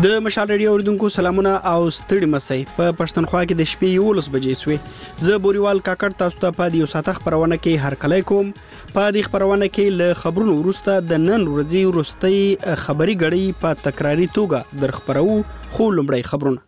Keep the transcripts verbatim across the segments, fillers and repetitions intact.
د مشال رادیو اوریدونکو سلامونه او ستړي مسئ په پښتونخوا کې د شپې یولس بجې سوې زه بوريوال کاکړ تاسو ته په دې ساعت خبرونه کې هر کله کوم په دې خبرونه کې له خبرونو وروسته د نن ورځې وروستي خبري غړي په تکراری توګه در خبرو خو لومړی خبرونه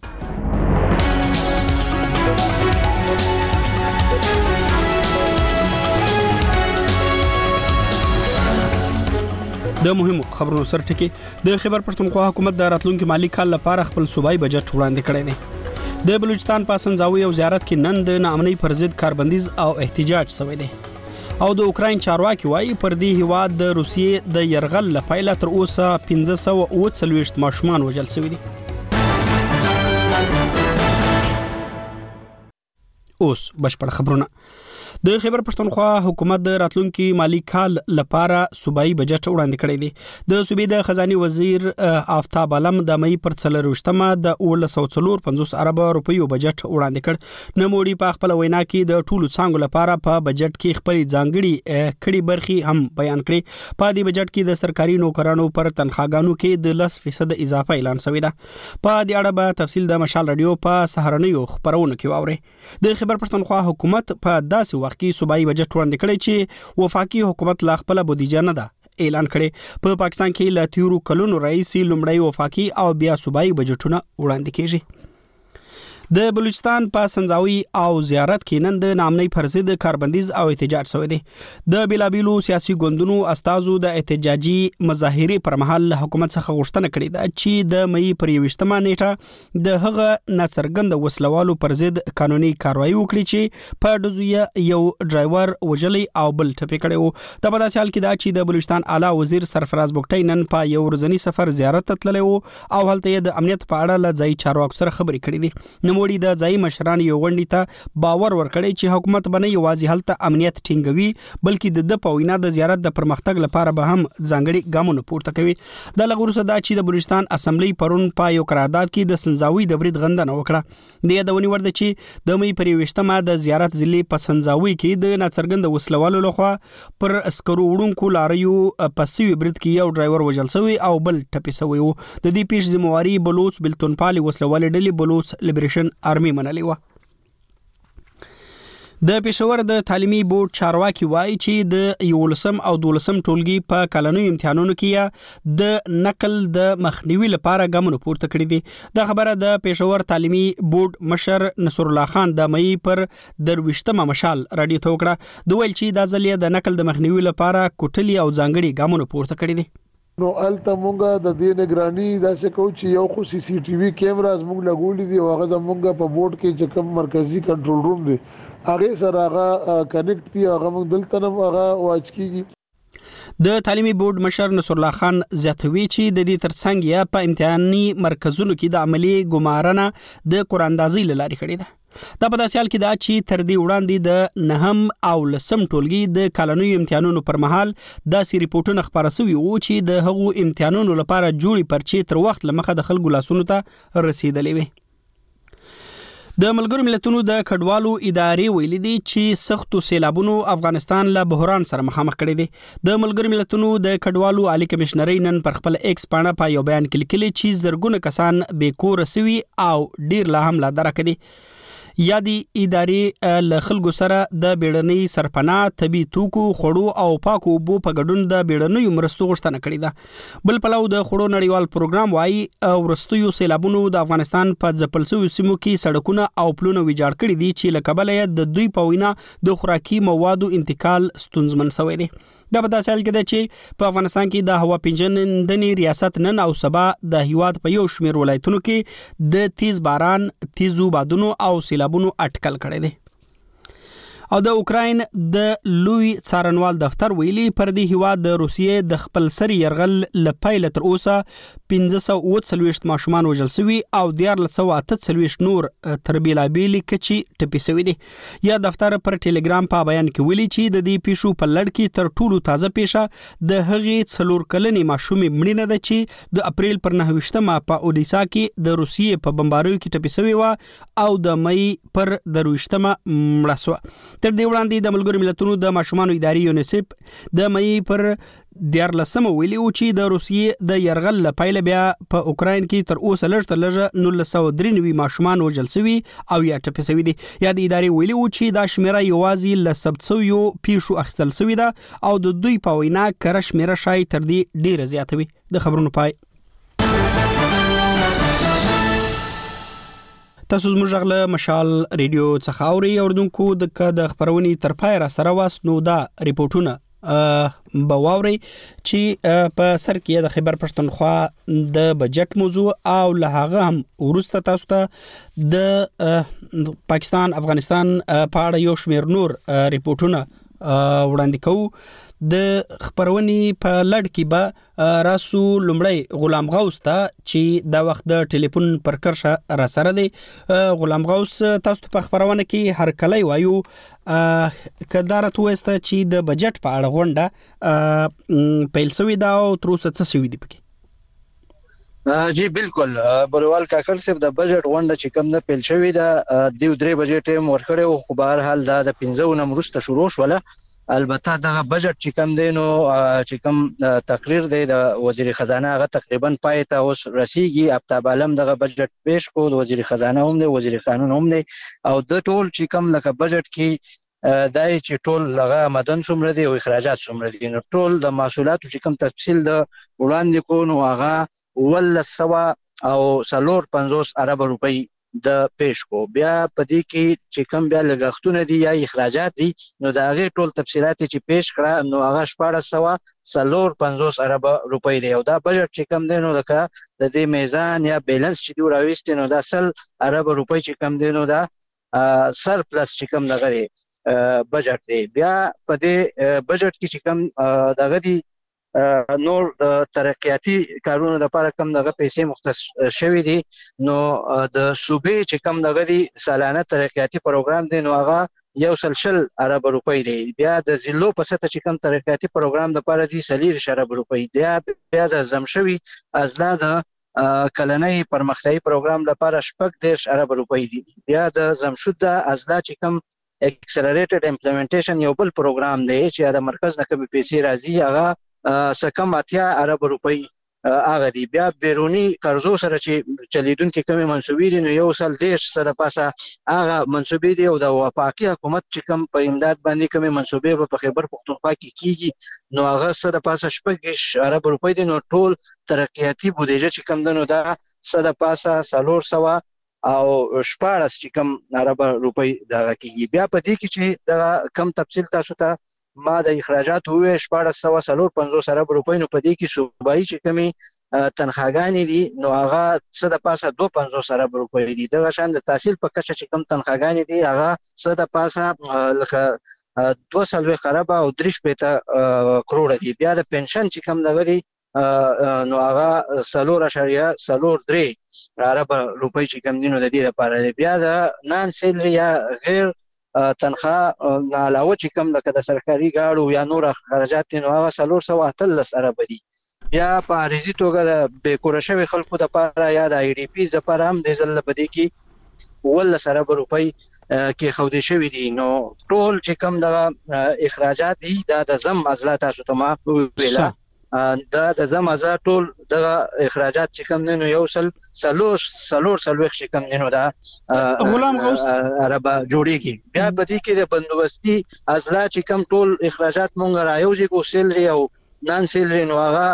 د مهمو خبرونو سره ټکی د خیبر پښتونخوا حکومت د راتلونکي مالی کال لپاره خپل صوبایي بجټ وړاندې کړی دی د بلوچستان په سنځاوي او زیارت کې نن د ناامنۍ پر ضد کاربندیز او احتجاج شوی دی او د اوکراین چارواکي وایي پر دې هیواد د روسیې د يرغل لپاره تر اوسه پنځه سوه اووه څلوېښت ماشومان وژل شوي دي اوس بشپړ خبرونه د خیبر پښتونخوا حکومت د راتلونکي مالی کال لپاره صوبایي بجټ وړاندې کړی دی د صوبې د خزاني وزیر آفتاب علم د مې پر څلروشتمه د اوولس سوه څلور پنځوس ارب روپیو بجټ وړاندې کړ نموړي په خپل وینا کې د ټولو څانګو لپاره په بجټ کې خپل ځانګړي کړي برخي هم بیان کړي په دې بجټ کې د سرکاري نوکرانو پر تنخواګانو کې د لس فیصد اضافه اعلان شوی ده په دې اړه به تفصیل د مشال رادیو په سهارنیو خبرونه کې واوري د خیبر پښتونخوا حکومت په داسې وخت کې صوبایي بجټ وړاندې کړی چې وفاقي حکومت لا خپل بودیجه نه ده اعلان کړي په پاکستان کې لا تیرو کلونو رئیسي لومړی وفاقي او بیا صوبایي بجټونه وړاندې کیږي د بلوچستان په سنځاوي او زیارت کې نن د ناامنۍ پر ضد کاربندیز او احتجاج شوی دی د بیلابیلو سیاسي ګوندونو استازو د احتجاجي مظاهرې پر مهال حکومت څخه غوښتنه کړې ده چې د مې پر یوشتمه نیټه د هغه ناڅرګند وسلوالو پر ضد قانوني کاروایی وکړي چې په دزویه یو ډرایور وجلی او بل ټپي کړي وو د په داسې حال کې دا چې د بلوچستان اعلی وزیر سرفراز بوکټی نن په یو ورځنی سفر زیارت ته تللی وو او هلته د امنیت په اړه له ځایي چارواکو سره خبرې کړې دي نوموړي د ځایي مشران یو غونډې ته باور ورکړی چې حکومت باندې یوازې هلته امنیت ټینګوي بلکې د د په وینا د زیارت د پرمختګ لپاره به هم ځانګړي ګامونه پورته کوي د لږ وروسته دا چې د بلوچستان اسمبلی پرون په یو قرارداد کې د سنځاوي د برید غندنه وکړه د یادونې وړ ده چې د مې پر یوشتمه د زیارت ضلع په سنځاوي کې د ناڅرګند وسلوالو لخوا پر عسکرو وړونکو لاریو په سوي برید کې یو ډرایور وژل شوی او بل ټپي شوی و د دې پیښ ذمہواري بلوچ بلتونپالي وسلوال ډلې بلوچ لیبریشن آرمي منلی و د پېښور د تعلیمي بورډ چارواکي وایي چې د یولسم او دولسم ټولګي په کلنوي امتحانونو کې د نقل د مخنیوي لپاره ګامونه پورته کړي دي د خبره د پېښور تعلیمي بورډ مشر نصر الله خان د مې پر درويشتمه مشال رادیو ته وکړه د ویل چې د ځلې د نقل د مخنیوي لپاره کوټلي او ځانګړي ګامونه پورته کړي دي نو الته مونږه د دې نگرانی داسې کو چې یو خو سی سی ټي وي کیمراز مونږ لګولې دي او هغه زمونږ په بورډ کې چې کوم مرکزی کنټرول روم دی هغه سره هغه کنیکټ دی هغه مونږ دلته نه هغه واچ کیږي د تعلیمي بورډ مشر نصر الله خان زیاتوي چې د دې ترڅنګ یا په امتحاني مرکزونو کې د عملی ګمارنه د قراندازي لاري کړې ده دا په داسې حال کې دا چې تر دې وړاندې د نهم او لسم ټولګي د کلنوي امتحانونو پر مهال داسې ریپورتونه خپاره شوي وو چې د هغو امتحانونو لپاره جوړې پرچې تر وخت له مخه د خلکو لاسونو ته رسیدلې وي د ملګرو ملتونو د کډوالو ادارې ویلي دي چې سختو سیلابونو افغانستان له بحران سره مخامخ کړی دی د ملګرو ملتونو د کډوالو عالی کمشنري نن پر خپل ایکس پاڼه په یو بیان کې لیکلي چې زرګونه کسان بې کوره شوي او ډیر لا هم لا درکه دي یادي ادارې له خلکو سره د بیړنۍ سرپناه طبي توکو خړو او پاکو اوبو په ګډون د بیړنۍ مرستو غوښتنه کړې ده بل پلو د خړو نړیوال پروګرام وايي ورستیو سیلابونو د افغانستان په ځپلسوي سیمو کې سړکونه او پلونه ویجاړ کړي دي چې له کبله د دوی په وینا د خوراکي موادو انتقال ستونزمن شوی دی دا په داسې حال کې ده چې په افغانستان کې د هوا پیژندنې ریاست نن او سبا د هیواد په یو شمېر ولایتونو کې د تیز باران تیزو بادونو او سیلابونو اټکل کړی دی او د اوکراین د لوی څارنوال دفتر ویلي پر دې هیواد د روسیې د خپل سری يرغل لپاره تر اوسه پنځه سوه اووه څلوېښت ماشومان وژل شوي او دیارلس سوه اته څلوېښت نور تر بیلابېلې کچې ټپي شوي دي یا دفتر پر ټلګرام په بیان کې ویلي چې د دې پیښو په لړ کې تر ټولو تازه پیښه د هغې څلور کلنې ماشومې مړینه ده چې د اپریل پر نهه ویشتمه په اودیسا کې د روسیې په بمباریو کې ټپي شوې وه او د مې پر درویشتمه مړه شوه تر دې وړاندې د ملګرو ملتونو د ماشومان ادارې یونیسف د مې پر دیارلسمه ویلي و چې د روسیې د يرغل لپاره بیا په اوکرين کې تر اوسه لږ تر لږه نولس سوه درې نوي ماشومان وژل شوي او یا ټپي شوي دي. یا د ادارې ویلي و چې دا شمیره یوازې ل ثبت شویو پیښو اخیستل شوې ده او د دوی په وینا کره شمیره شای تر دې ډیره زیاته وي. د خبرونو پای. تاسو زموږ غله مشال ریډیو څخه اوري اوردونکو د د خبرونې تر پای را سره واس نو دا ریپورتونه بواوري چې په سر کې د خیبر پښتونخوا د بجټ موضوع او له هغه هم ورسته تاسو ته د پاکستان افغانستان په اړه یو شمېر نور ریپورتونه وړاندې کوو. د خبرونې په لړ کې به راسو لومړی غلام غوث ته چې دا وخت د ټلیفون پر کرشه را سره دی. غلام غوث تاسو په خبرونه کې هر کله وایو کدارت وسته چې د بجټ په اړه غونډه پیل شوې ده او تر اوسه څه شوي دي پکې؟ جی بالکل بروال کاکړ صاحب د بجټ غونډه چې کوم نه پیل شوې ده دیو درې بجې ټیم ورکړی او خو بهر حال دا د پنځه نه وروسته شروع شوله. البته دغه بجټ چې کوم دی نو چې کوم تقریر دی د وزیر خزانه هغه تقریبا پای ته اوس رسیږي. آفتاب عالم دغه بجټ پیش کړ، وزیر خزانه هم دی، وزیر قانون هم دی او د ټول چې کوم لکه بجټ کې دای چې ټول لغه آمدن څومره دي او اخراجات څومره دي نو ټول د محصولاتو چې کوم تفصیل د وړاندې کو نو هغه ولس سوا او څلور پنځوس ارب روپۍ د پیش کو. بیا پدې کې چې کوم بیا لګښتونه دي یا اخراجات دي نو دا هغه ټول تفصیلات چې پیش کړه نو هغه شپږ سوه څلور پنځوس ارب روپۍ دی او دا بجټ چې کوم دی نو لکه د دې میزان یا بیلانس چې دی راوېست نو دا سل ارب روپۍ چې کوم دی نو دا سرپلس چې کوم دغه دی بجټ دی. بیا پدې بجټ کې چې کوم دغه دی نور ترقیاتی کارونو لپاره کم دغه پیسې مختص شوی دي نو د صوبې چې کم دغه دی سالانه ترقیاتی پروګرام دی نو هغه یو سل شل ارب روپۍ دی. بیا د ضلعو په سطح چې کم ترقیاتی پروګرام لپاره دی څلور ارب روپۍ دی. بیا د زمشوي اضلاع د کلنۍ پرمختیايي پروګرام لپاره شپږ دېرش ارب روپۍ دي. بیا د زمشود د اضلاع چې کم اکسلریټډ امپلیمنټیشن یو بل پروګرام دی چې د مرکز نه کومې پیسې راځي هغه سکم اتیا ارب روپۍ هغه دی. بیا بیرونی قرضو سره چې چلیدونکو کومې منسوبې دي نو یو سل دېرش سره پاسه هغه منسوبې دي او د وفاقي حکومت چې کوم په امداد باندې کومې منسوبې په خیبر پښتونخوا کې کیږي نو هغه سره پاسه شپږ ارب روپۍ دي. نو ټول ترقیاتی بودیجه چې کوم دنو دا سره پاسه څلور سوه او شپاړس چې کوم ارب روپۍ دغه کیږي. بیا په دې کې چې د کم تفصیل تاسو ته ما د اخراجات وې شپاړس سوه څلور پنځوس ارب روپۍ نو په دې کې صوبایي چې کومې تنخواګانې دي نو هغه څه د پاسه دوه پنځوس ارب روپۍ دي. دغه شان د تحصیل په کچه چې کوم تنخواګانې دي هغه څه د پاسه لکه دوه څلوېښت ارب او درې شپېته کروړه دي. بیا د پنشن چې کوم دغه دی نو هغه څلور اشاریه څلور درې ارب روپۍ چې کوم دي نو د دې لپاره دی. بیا د نان سیلري یا غیر تنخواه نه علاوه چې کوم لکه د سرکاري ګاړو یا نور خرجات نو هغه څلور سوه اتلس ارب دي. بیا په عارضي توګه د بېکوره شوي خلکو دپاره یا د آی ډي پیز دپاره هم دې ځل په دې کې اوولس ارب روپۍ کېښودې شوي دي. نو ټول چې کوم دغه اخراجات دي دا د زم اضلاع تاسو ته ما وویله دا د زم اضلاع ټول دغه اخراجات چې کوم دي نو یو سل څلور څلور څلوېښت چې کوم دي نو دا غلام غوث ارب جوړیږي. بیا په دې کې د بندوبستي اضلاع چې کوم ټول اخراجات مونږ رايوځي کو سیلري او نان سیلري نو هغه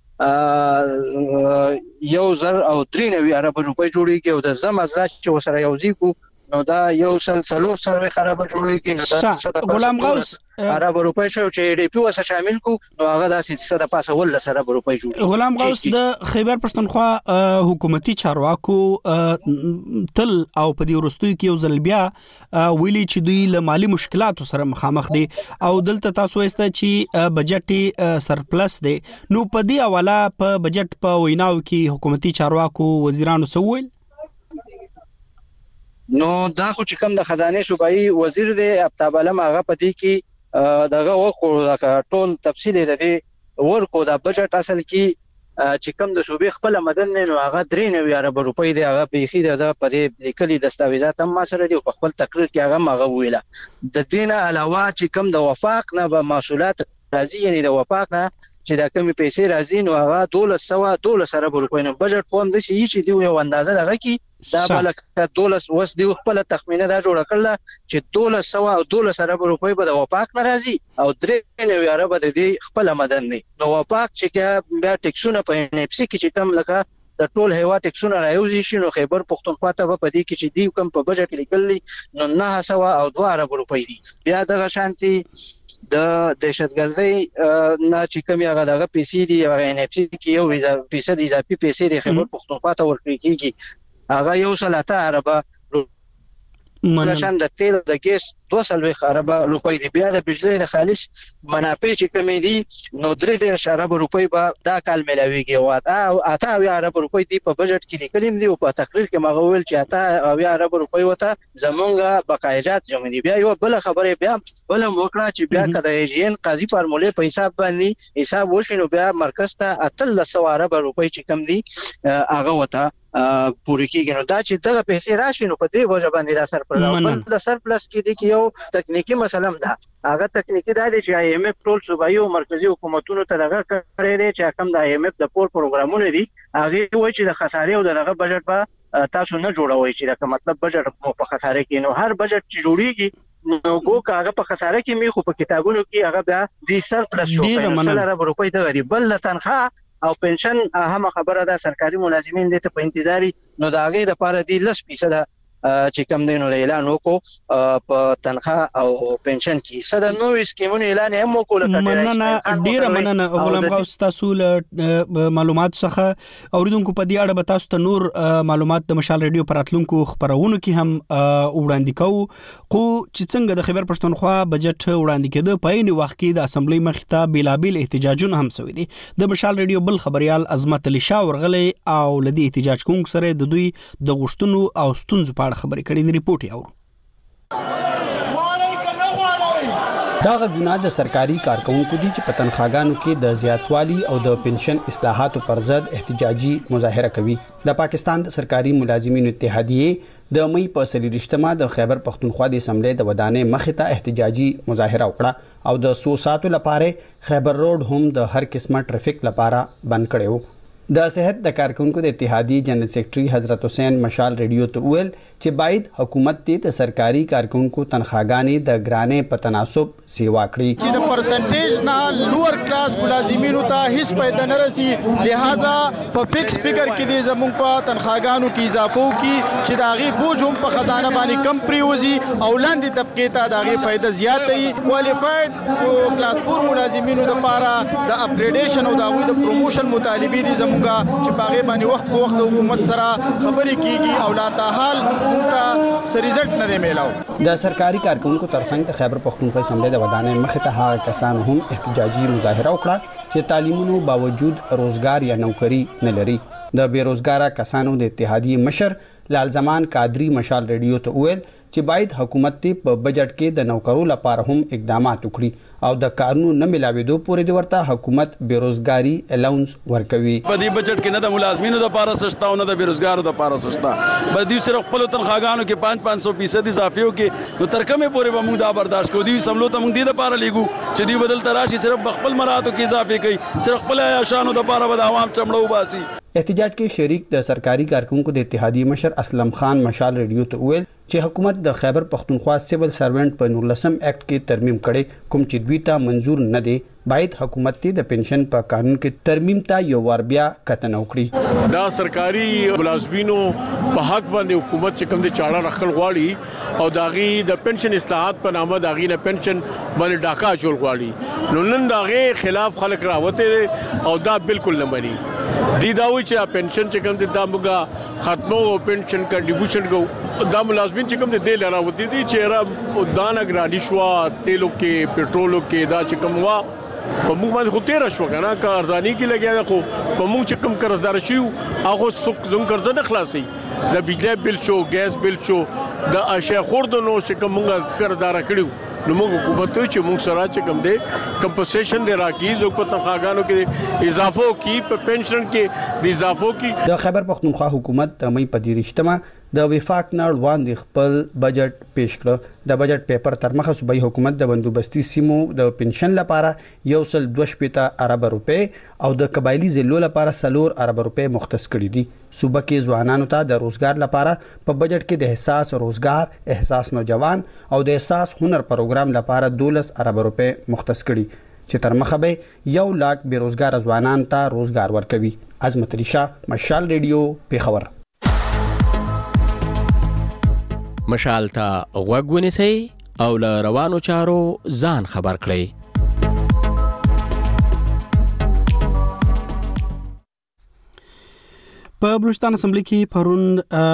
یو زر او درې نوي ارب روپۍ جوړیږي او د زم اضلاع چې وسره یوځي کو نو دا یو سل څلور څلوېښت ارب جوړیږي. نو دا غلام غوث ارب روپۍ شو چې ای ډي پی وسه شامل کو نو هغه داسې څه د پاسه ولس ارب روپۍ جوړیږي. غلام غوث د خیبر پښتونخوا حکومتي چارواکو تل او په دې وروستیو کې یو ځل بیا ویلي چې دوی له مالي مشکلاتو سره مخامخ دي او دلته تاسو وایسته چې بجټي سرپلس دی نو په دې حواله په بجټ په ویناو کې حکومتي چارواکو وزیرانو څه ویل؟ نو دا خو چې کوم د خزانه صوبایي وزیر دی آفتاب عالم هغه په دې کې دغه وکړو ټول تفصیل د دې ورکو د بجټ اصل کې چې کوم د صوبې خپل مدن نه نو هغه درې نوي ارب روپۍ دی هغه بيخي د په دې لیکلي دستاویزات هم ما سره دي په خپل تقریر کې هغه مغه ویله د دین علاوه چې کوم د وفاق نه به محصولات راځي یعنی د وفاق نه چې دا کمی پیسې راځي نو هغه دولس سوه دولس ارب روپۍ نو بجټ فوم د شي چې دی یو اندازه دغه کې دا بلکه دولس وس دی خپل تخمینه دا جوړ کړل چې دولس سوه او دولس ارب روپۍ به د وفاق نه راځي او درې نوي ارب د دې خپل مدن نه نو وفاق چې بیا ټیکسونه په ان اف سي کې چې کم لکه د ټول هوا ټیکسونه راوځي شي نو خیبر پختونخوا ته په دې کې چې دی کم په بجټ لیکلي نو نه سوه او دوه ارب روپۍ دي بیا دغه شانتي د دهشتګردۍ نه چې کوم هغه دغه پیسې دي هغه ان اف سي کې یو فیصد اضافي پیسې د خیبر پختونخوا ته ورکړي کیږي هغه یو سلاته عربه منشان د تیل د ګیس دوه سلوي ارب روپۍ دی بیا د بجلی د خالص منافع چې کوم دي نو درې د ارب روپۍ به دا کال ملاويږي او اته او ارب روپۍ دی په بجټ کې لیکلیم دی او په تقریر کې مغول چې اته او ارب روپۍ وته زمونږه بقایجات جمع دي بیا یو بل خبره بیا بل موکړه چې بیا کده ایجین قاضي فارموله په حساب باندې حساب وشینو بیا مرکز ته اتل سو ارب روپۍ چې کم دي هغه وته پوری کېږي نو دا چې دغه پیسې راشي نو په دې وجه باندې دا سرپلس بل د سرپلس کې دي کې یو تکنیکی مسله ده هغه تکنیکی دا دی چې آی ایم اف ټول صوبایي او مرکزی حکومتونو ته دغه کړی دی چې کوم د آی ایم اف د پور پروګرامونه دي هغه وایي چې د خسارې او دغه بجټ به تاسو نه جوړوي چې دا مطلب بجټ مو په خسارې کې نو هر بجټ چې جوړیږي نو ګو کاغه په خسارې کې می خو په کتابونو کې هغه بیا د سرپلس شو په ارب روپۍ د غریب بل تنخواه او پنشن اهم خبره ده سرکاري ملازمین دې ته په انتظاری نو دا غي د پاره دي لس فیصد چې کم دینو اعلان وکړو په تنخواه او پنشن کې صد نوې سکیمونو اعلان هم وکړو مننه ډیره مننه غلام غوث تاسو له معلومات څخه اوریدونکو په دې اړه به تاسو ته نور معلومات د مشال ریډیو پراتلونکو خبرونو کې هم وړاندې کوو خو چې څنګه د خیبر پښتونخوا بجټ وړاندې کېده په عین وخت کې د اسمبلی مخ ته بلابل احتجاجونه هم شوي دي د مشال ریډیو بل خبريال عظمت علي شاه ورغلي او لدی احتجاج کوونکو سره د دوی د غشتونو او ستونزو په خبرې کړې د ریپورت یو دا غوښنه د سرکاري کارکونکو دي چې په تنخواګانو کې د زیاتوالي او د پنشن اصلاحاتو پر ضد احتجاجي مظاهره کوي د پاکستان د سرکاري ملازمینو اتحادیه د مې په سلیریشتما د خیبر پښتونخوا د اسمبلی د ودانې مخې ته احتجاجي مظاهره وکړه او د سو ساتو لپاره خیبر روډ هم د هر قسمه ټریفیک لپاره بند کړو د صحت د کارکونکو د اتحادیه جنرال سیکریټري حضرت حسین مشال ریډیو ته ویل چې باید حکومت ته سرکاري کارکونکو تنخواګانې د ګرانې په تناسب سیوا کړي چې د پرسنټیج نه لوور کلاس ملازمینو ته هیڅ پیدا نه رسي لہذا په فکس فګر کې د زموږ په تنخواګانو کې اضافه وکړي چې د هغې بوج هم په خزانه باندې کم پریوزي او لاندې طبقې ته د هغې فایده زیاته وي کوالیفاید کلاس فور ملازمینو لپاره د اپګریډیشن او د هغوی د پروموشن مطالبې دي زموږ چې په هغې باندې وخت په وخت د حکومت سره خبرې کېږي او لا تحال د سرکاري کارکونکو ترڅنګ د خیبر پښتونخوا اسمبلی د ودانې مخې ته هغه کسان هم احتجاجي مظاهره وکړه چې تعلیمونو باوجود روزګار یا نوکری نه لري د بیروزګاره کسانو د اتحادیه مشر لال زمان قادری مشال ریډیو ته ویل چې باید حکومت ته په بجټ کې د نوکرو لپاره هم اقدامات وکړي او د کارونو نه ملاويدو پورې د ورته حکومت بیروزګاری الاونس ورکوي په دې بجټ کې نه د ملازمینو د لپاره سستا او نه د بیروزګارو د لپاره سستا به دوی صرف خپل تنخواګانو کې پانچ پانچ سو فیصد اضافه وکړي نو تر کومه پورې به موږ دا برداشت کوو دوی سملو ته موږ دې د لپاره لګو چې دوی بدل تراشي صرف خپل مراتو کې اضافه کوي صرف خپل عیاشانو د لپاره به عوام چمړو باسي احتجاج کې شریک د سرکاري کارکونکو د اتحادیه مشر اسلم خان مشال ریډیو ته ویل چې حکومت د خیبر پښتونخوا سیول سروینټ په نولسم اکټ کې ترمیم کړي کوم چې دوی ته منظور نه دی باید حکومت ته د پنشن په قانون کې ترمیم ته یو ور بیا کتنه وکړي دا سرکاري ملازمینو په حق باندې حکومت چې کوم د چاړه راخل غواړي او داغي د پنشن اصلاحات په نامه داغي نه پنشن باندې ډاکا چول غواړي نو نن داغي خلاف خلک راوته او دا بالکل نه مني دی دا وی چې پنشن چې کوم د دامګه ختمو او پنشن کنټریبیوشن کو دا ملازمین چې کوم د دې لراوتی دي چې را دانه ګرانی شو تیلو کې پېټرولو کې دا چې کوم وا په موږ باندې خو تیر شو کنه کا ارزانی کې لګیا خو په موږ چې کوم قرضدار شو هغه څوک زموږ قرض نه خلاصي د بجلی بل شو ګیس بل شو د اشیا خوردونو چې کوم موږ قرضدار کړیو نو موږ حکومت ته چې موږ سره چې کوم دی کمپنسیشن دی راکې زو په تنخواګانو کې اضافه کی په پنشن کې د اضافه کی. د خیبر پختونخوا حکومت د مې په دیرشتمه د وفاق نه وړاندې خپل بجټ پیش کړ. د بجټ پیپر تر مخه صوبایي حکومت د بندوبستي سیمو د پنشن لپاره یو سل دوه شپېته ارب روپۍ او د قبایلی ضلعو لپاره سلور ارب روپۍ مختص کړي دي. صوبه کې ځوانانو ته د روزګار لپاره په بجټ کې د احساس روزګار، احساس نوجوان او د احساس هنر پروګرام لپاره دولس ارب روپۍ مختص کړي چې تر مخه به یو لاک بیروزګار ځوانان ته روزګار ورکوي. عظمت علي شاه، مشال ریډیو، پیښور. مشال ته غوږ ونیسئ او له روانو چارو ځان خبر کړئ. په بلوچستان اسمبلی کې پرون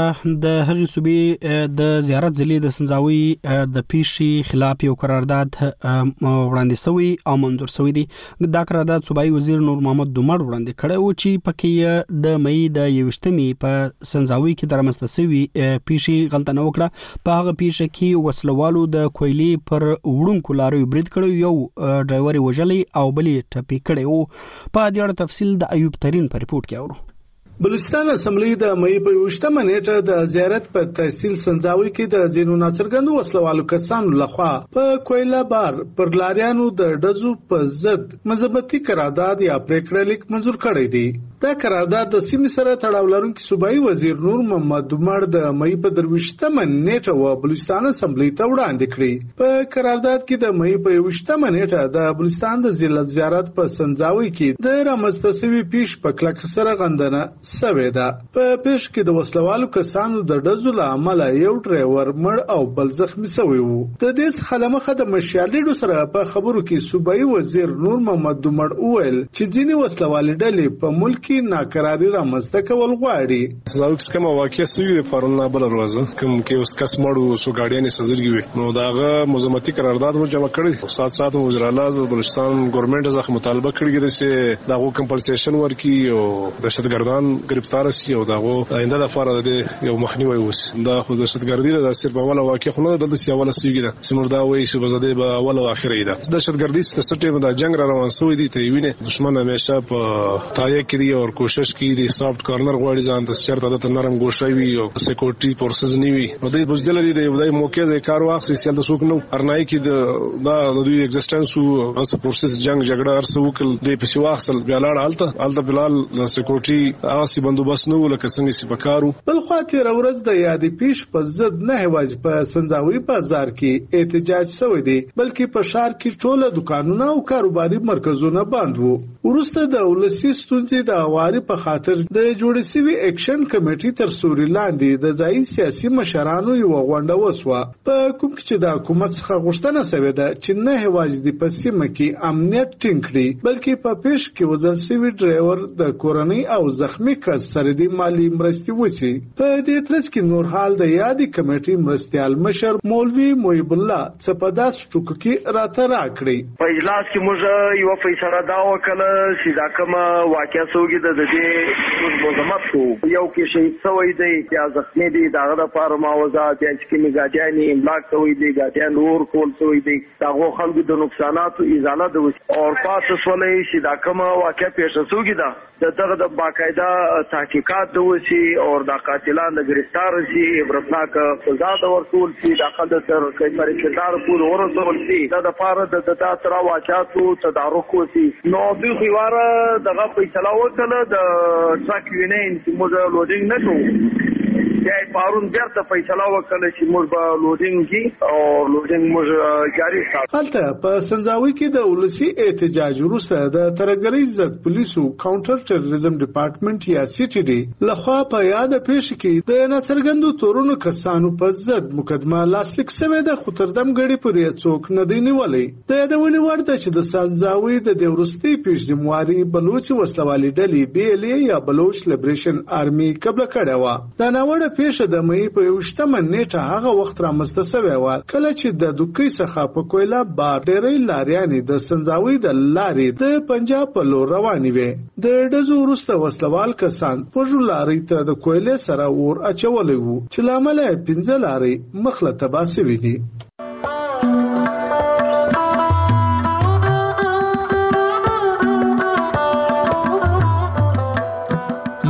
د هغې صوبې د زیارت ضلع د سنځاوي د پیشي خلاف یو قرارداد وړاندې شوی او منظور شوی دی. دا قرارداد صوبایي وزیر نور محمد دومړ وړاندې کړی و چې پکې د مې د یوویشتمې په سنځاوي کې د رامنځته شوي پیشي غلطه نه وکړه. په هغه پیښه کې وسلوالو د کویلې پر وړونکو لاریو برید کړی، یو ډرایور یې وژلی او بل یې ټپي کړی و. په دې اړه تفصیل د ایوب ترین په ریپورت کې اورو. بلوچستان اسمبلی د مې په یوشتمه نیټه د زیارت په تحصیل سنځاوي کې د ځینو ناڅرګندو وسلوالو کسانو لخوا په کویلا بار پر لاریانو د ډزو په ضد مذهبتي قرارداد یا پریکړه لیک منظور کړی دی. دا قرارداد د سیمې سره تړاو لرونکي صوبایي وزیر نور محمد دومړ د مې په درویشتمه نیټه و بلوچستان اسمبلی ته وړاندې کړی. په قرارداد کې د مې په یوشتمه نیټه د بلوچستان د ضلع زیارت په سنځاوي کې د رامنځته شوي پیش په کلک سره غندنه سوی ده. په پیش کې د وسلوالو کسانو د ډزو له امله یو ډرایور مړ او بل زخمی شوی و. د دې څخه له مخه د مشالېډو سره په خبرو کې صوبایي وزیر نور محمد دومړ وویل چې ځینې وسلوالې ډلې په ملک کې ناکراري رامنځته کول غواړي. سنځاوي کې کومه واقعه شوې پرون نه بل ورځ کوم کې اوس کس مړ سو ګاډیانې سزرګي وي نو داغه مزمتي قرارداد مو جمع کړی. سات سات وزیر اعلی بلوچستان ګورنمنت څخه مطالبه کړې چې داغه کمپنسیشن ورکي او دهشتګردان گرفتار شي او داغه آینده د فار د یو مخنیوي وس. دا خو دهشتګردي د صرف اوله واقعه خو نه د سیاوله سیګي ده سمردا وایي چې بزده به اوله او اخره ده. دهشتګردي څخه سټي د جنگ را روان شوی دي ته ویني دشمن همیشه په تایه کې دی او کوشش کوي د سافټ کارنر غواړي ځان د شرط د نرم ګوشوي او سکیورټي فورسز نیوي نو د بوزدل دي د یو موقع د کار واخ سیل د سوق نو ارنای کې د دا د دوی ایگزیسټنس او اس فورسز جنگ جګړه ارسو کل د پښو واخل بیالاړ حالت حالت بلال د سکیورټي آسی بندوبست نو لکه څنګه چې پکارو. بل خو تیر ورځ د یادې پیش په ضد نه هواج په سنځاوي بازار کې احتجاج شوی دی بلکې په ښار کې ټوله دکانونه او کاروباري مرکزونه بند وو. ورسته د ولسی ستونزې د اواري په خاطر د جوړ شوی اکشن کمیټې تر سوري لاندې د ځای سیاسي مشرانو یو غونډه وسوه په کوم چې د حکومت څخه غوښتنه شوې ده چې نه هواج د پسیمه کې امنیت ټینګ کړي بلکې په پیش کې وزل شوی ډرایور د کورنۍ او زخمی کس سره د مالی مرستې وسی. په دې ترڅ کې نور حال د یادې کمیټې مرستيال مشر مولوي محب الله صفداس ټوک کې راته راکړي. په اجلاس کې موږ یو فیصله دا وکړه چې دا کومه واقعیا سوګي د دې مزمت کو یو کې شهید شوی دی یا زخمی دی داغه د فارم اوزات یا چې کې میګاډیانی املاک شوی دی ګاډیان ور کول شوی دی داغه خلکو د نقصانات ازاله د او پاتې سولې چې دا کومه واقعیا پیښه سوګي دا دغه د باقاعده تحقیقات دوسی او د قاتلانو گرفتار شي عبرتناک سزا د ورکول شي داخل تر کیفر کردار پور ورسول شي دا د فار د تاسو واقعاتو تدارک وسی. نو دوی خيواره دغه فیصله وکړه د ټرک یونین چې موږ لوډینګ نه کوو یا پارون بیرته فیصله وکړه چې موږ به لوډینګ کی او لوډینګ موږ جاری ساتو. هلته په سنځاوي کې د ولسی احتجاج وروسته د ترګری ضد پولیسو کاونټر ټیرریزم ډپارټمنټ یا سی ټي ډي لخوا په یاد پیښ کې د ناڅرګندو تورونو کسانو په ضد مقدمه لاسلیک شوې ده خو تر دم غړي پرې څوک نه دی نیولې. د یادونې وړ ده چې د سنځاوي د دورستي پیښ ذمہواري بلوچ وسلوالي ډلې بي ال اي یا بلوچ لیبریشن آرمي قبل کړه و. دا نوړه پیښه د مې په یوشتمه نیټه هغه وخت رامنځته شوې و کله چې د دوکۍ څخه په کویلا بار ډېرې لاریانې د سنځاوي د لارې د پنجاب په لور روانې وې. د ډزو وروسته وسلوال کسان په لارې ته د کویلې سره ور اچولې وو چې لامل یې پنځه لارې مخله تباه شوې دي.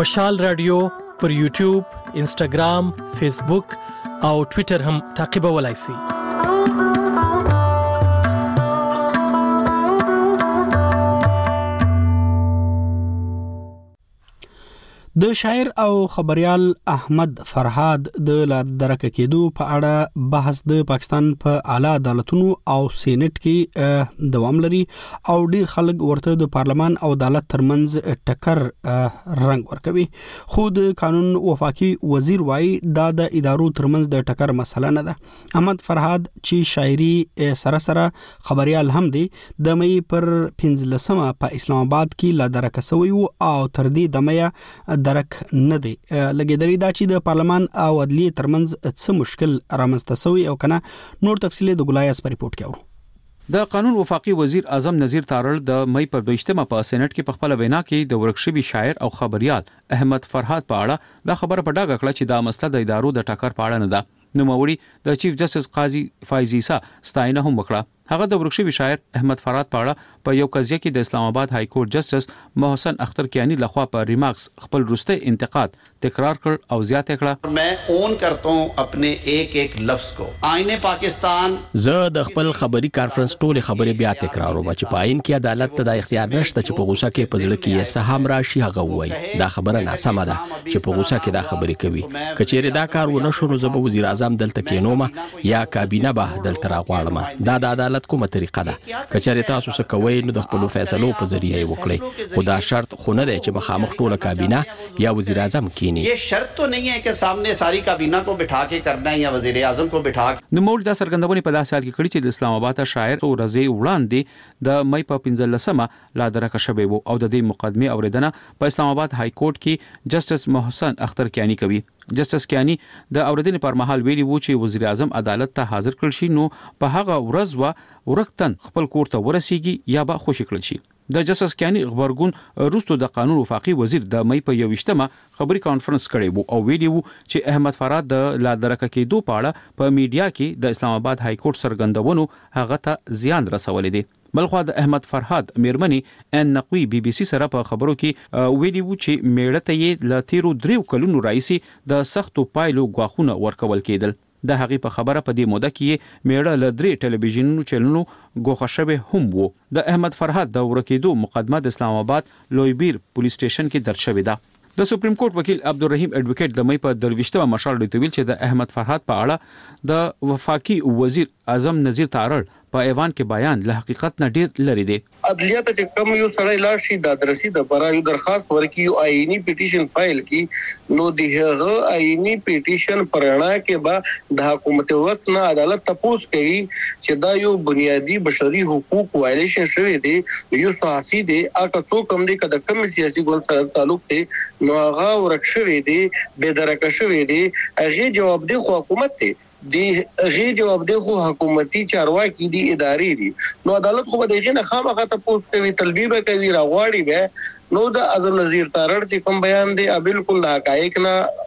مشال رادیو پر یوټیوب، انسټاګرام، فیسبوک او ټوئیټر هم تعقیبولای شئ. د شاعر او خبريال احمد فرهاد د لا درکه کېدو په اړه بحث د پاکستان په اعلی عدالتونو او سېنات کې دوام لري او ډیر خلک ورته د پارلمان او عدالت ترمنځ ټکر رنګ ورکوي. خو د قانون وفاقي وزیر وايي دا د ادارو ترمنځ د ټکر مسله نه ده. احمد فرهاد چې شاعري سره سره خبريال هم دی د مې پر پنځلسمه په اسلام آباد کې لا درکه شوی او تر دې دمه درک نه دی لګیدلی دا چې د پارلمان او عدلیه ترمنځ څه مشکل رامنځته شوی او کنه. نور تفصیل د ګلایاس په ریپورت کې اورو. د قانون وفاقي وزیر اعظم نذیر تارړ د مې پر دویشتمه په سېنات کې په خپل وینا کې د ورکشبي شاعر او خبريال احمد فرهاد په اړه دا خبره په ډاګه کړه چې دا مسله د ادارو د ټکر په اړه نه ده. نو موري د چیف جسټس قاضي فایز عیسی ستاینه هم وکړه. هغه د ورکشبي شاعر احمد فرهاد په اړه په یو قضیه کې د اسلام آباد های کورټ جسټس محسن اختر کیانی لخوا په ریمارکس خپل روسته انتقاد تکرار کړ او زیاته کړه. मैं اون करता हूं अपने एक एक लफ्ज को. आईने पाकिस्तान زه د خپل خبري کانفرنس ټول خبرې بیا تکراروم چې په آئین کې عدالت ته د اختیار نشته چې په غوسه کې پزړه کې سهم راشي هغه وایي. دا خبره ناسمه ده چې په غوسه کې دا خبرې کوي. کچېره دا کار ونه شو نو زه به وزیر اعظم دلته کېنوم یا کابینه به دلته راغواړم. دا د عدالت کومه طریقه ده. کچېره تاسو څه کوئ نو د خپل فیصلو په ذریعہ وکړئ. خو دا شرط خو نه دی چې مخامخ ټوله کابینه یا وزیر اعظم کېني. ये शर्त तो नहीं है कि सामने सारी काबीना को बिठा के करना है या वजीर आजम को बिठा के. نو موږ دا څرګندونه په داسې حال کې کړې چې د اسلام آباد شاعر او رضی وړاندې د مې په پنځلسمه لا درکه شوی وو او د دې مقدمه اوریدنه په اسلام آباد های کورټ کې جسټس محسن اختر کیانی کوي. جسټس کیانی د اوریدنې پر مهال ویلي وو چې وزیر اعظم عدالت ته حاضر کړل شي نو په هغه ورځ و ورکتن خپل کور ته ورسیږي یا به خوشی کړل شي. د جسټس کیانی خبرګون روستو د قانون وفاقي وزیر د مې په یوشتمه خبري کانفرنس کړی وو او ویلي وو چې احمد فرهاد د لا درکه کېدو په اړه په میډیا کې د اسلام آباد های کورټ سرګندونو هغه ته زیان رسولې دي. بلخوا د احمد فرهاد میرمنی ان نقوی بي بي سي سره په خبرو کې ویلي وو چې میړه ته یې ل تیرو دریو کلونو راځي د سختو پایلو غواخونه ورکول کېدل. د هغې په خبره په دې موده کې میړه ل درې ټلویزیونونو چینلونو ګوښه شوی هم وو. د احمد فرهاد د ورکېدو مقدمه د اسلام آباد لویبیر پولیس سټیشن کې درج شوې ده. د سپریم کورټ وکیل عبدالرحیم ایڈوکیټ د مې په درویشتمه مشال ډیټویل چې د احمد فرهاد په اړه د وفاقي وزیر اعظم نذیر تارړ په ایوان کې بیان له حقیقت نه ډیر لري دی. عدلیه ته کم یو سړی لاړ شي د درسي د برا یو درخواست ورکي یو آئینی پیټیشن فایل کی نو دغه آئینی پیټیشن پرانا کې با د حکومت وخت نه عدالت تپوس کوي چې دا یو بنیادی بشري حقوق وایلیشن شوی دی. یو صحافي دی اګه څوک هم دی کده کم سیاسي ګوند سره تعلق دی نو هغه ورک شوی دی به درکه شوی دی هغه جواب دی خو حکومت دی دی غي جواب دی خو حکومتي چارواکي دي اداري دي نو عدالت خو به دغه نه خامخا تاسو کوي طلبي به کوي راغواړي به نو د اعظم نذیر تارړ چې کوم بیان دی بالکل د حقایق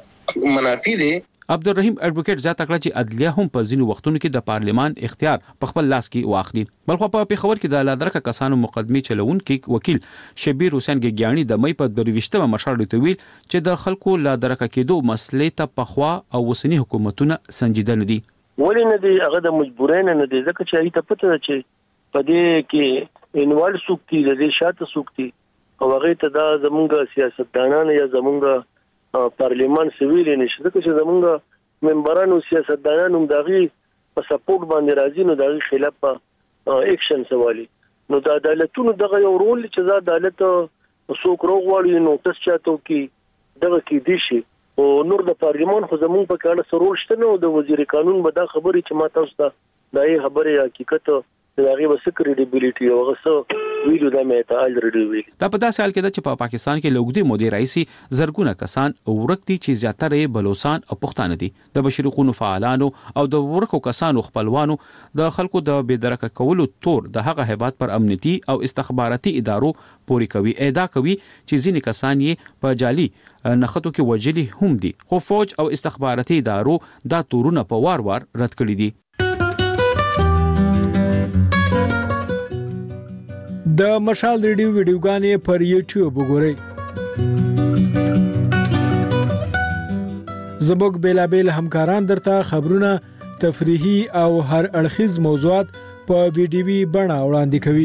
نه منافي دی. عبدالرحیم ایڈوکیټ ځا تکړه چې عدلیه هم په ځینو وختونو کې د پارلمان اختیار په خپل لاس کې واخلي. بلخو په پیښور کې د لادرکه کسانو مقدمه چلون کې وکیل شبیر حسین ګیانی د مې په درويشتمه مشال ډیټویل چې د خلکو لادرکه کېدو مسلې ته پخوا او وسنی حکومتونه سنجیدل دي. ولې نه دي هغه د مجبورین نه دي ځکه چې ایته پته ده چې په دې کې انوال سوکتي د دې شاته سوکتي او هغه ته دا زمونږ سیاستدانان یا زمونږ پارلیمان سویل نشي ځکه چې زمونږ ممبرانو سیاستدانانو دغه په سپورټ باندې راځي نو دغه خلاف اکشن سوالي نو د عدالتونو دغه یو رول چې د عدالت څوک روغواړي نو تاسو چاته کې دغه کې دي شي او نور د پارلیمان خو زمونږ په کاله سرول شته نو د وزیر قانون به دا خبرې چې ما تاسو ته دا یې خبره حقیقت دغه وسه کریډیبিলিټي او غسه ویلو د مې ته الریډي ویل. دا په داسې حال کې ده چې په پاکستان کې لوګدي مودي رئیسي زرګونه کسان ورک دي چې زیاتره بلوچستان او پښتانه دي. د بشري حقوقو فعالانو او د ورکو کسانو خپلوانو د خلکو د بېدرکه کولو تور د هغه هیبات پر امنیتي او استخباراتي ادارو پوري کوي. ادا کوي چې ځینې کسان یې په جالي نخټو کې وجلي هم دي خو فوج او استخباراتي ادارو دا تورونه په وار وار رد کړي دي. د مشال ریډیو ویډیوګانې پر یوټیوب وګورئ. زموږ بیلابیل همکاران درته خبرونه، تفریحي او هر اړخیز موضوعات په ویډیوي بڼه وړاندې کوي.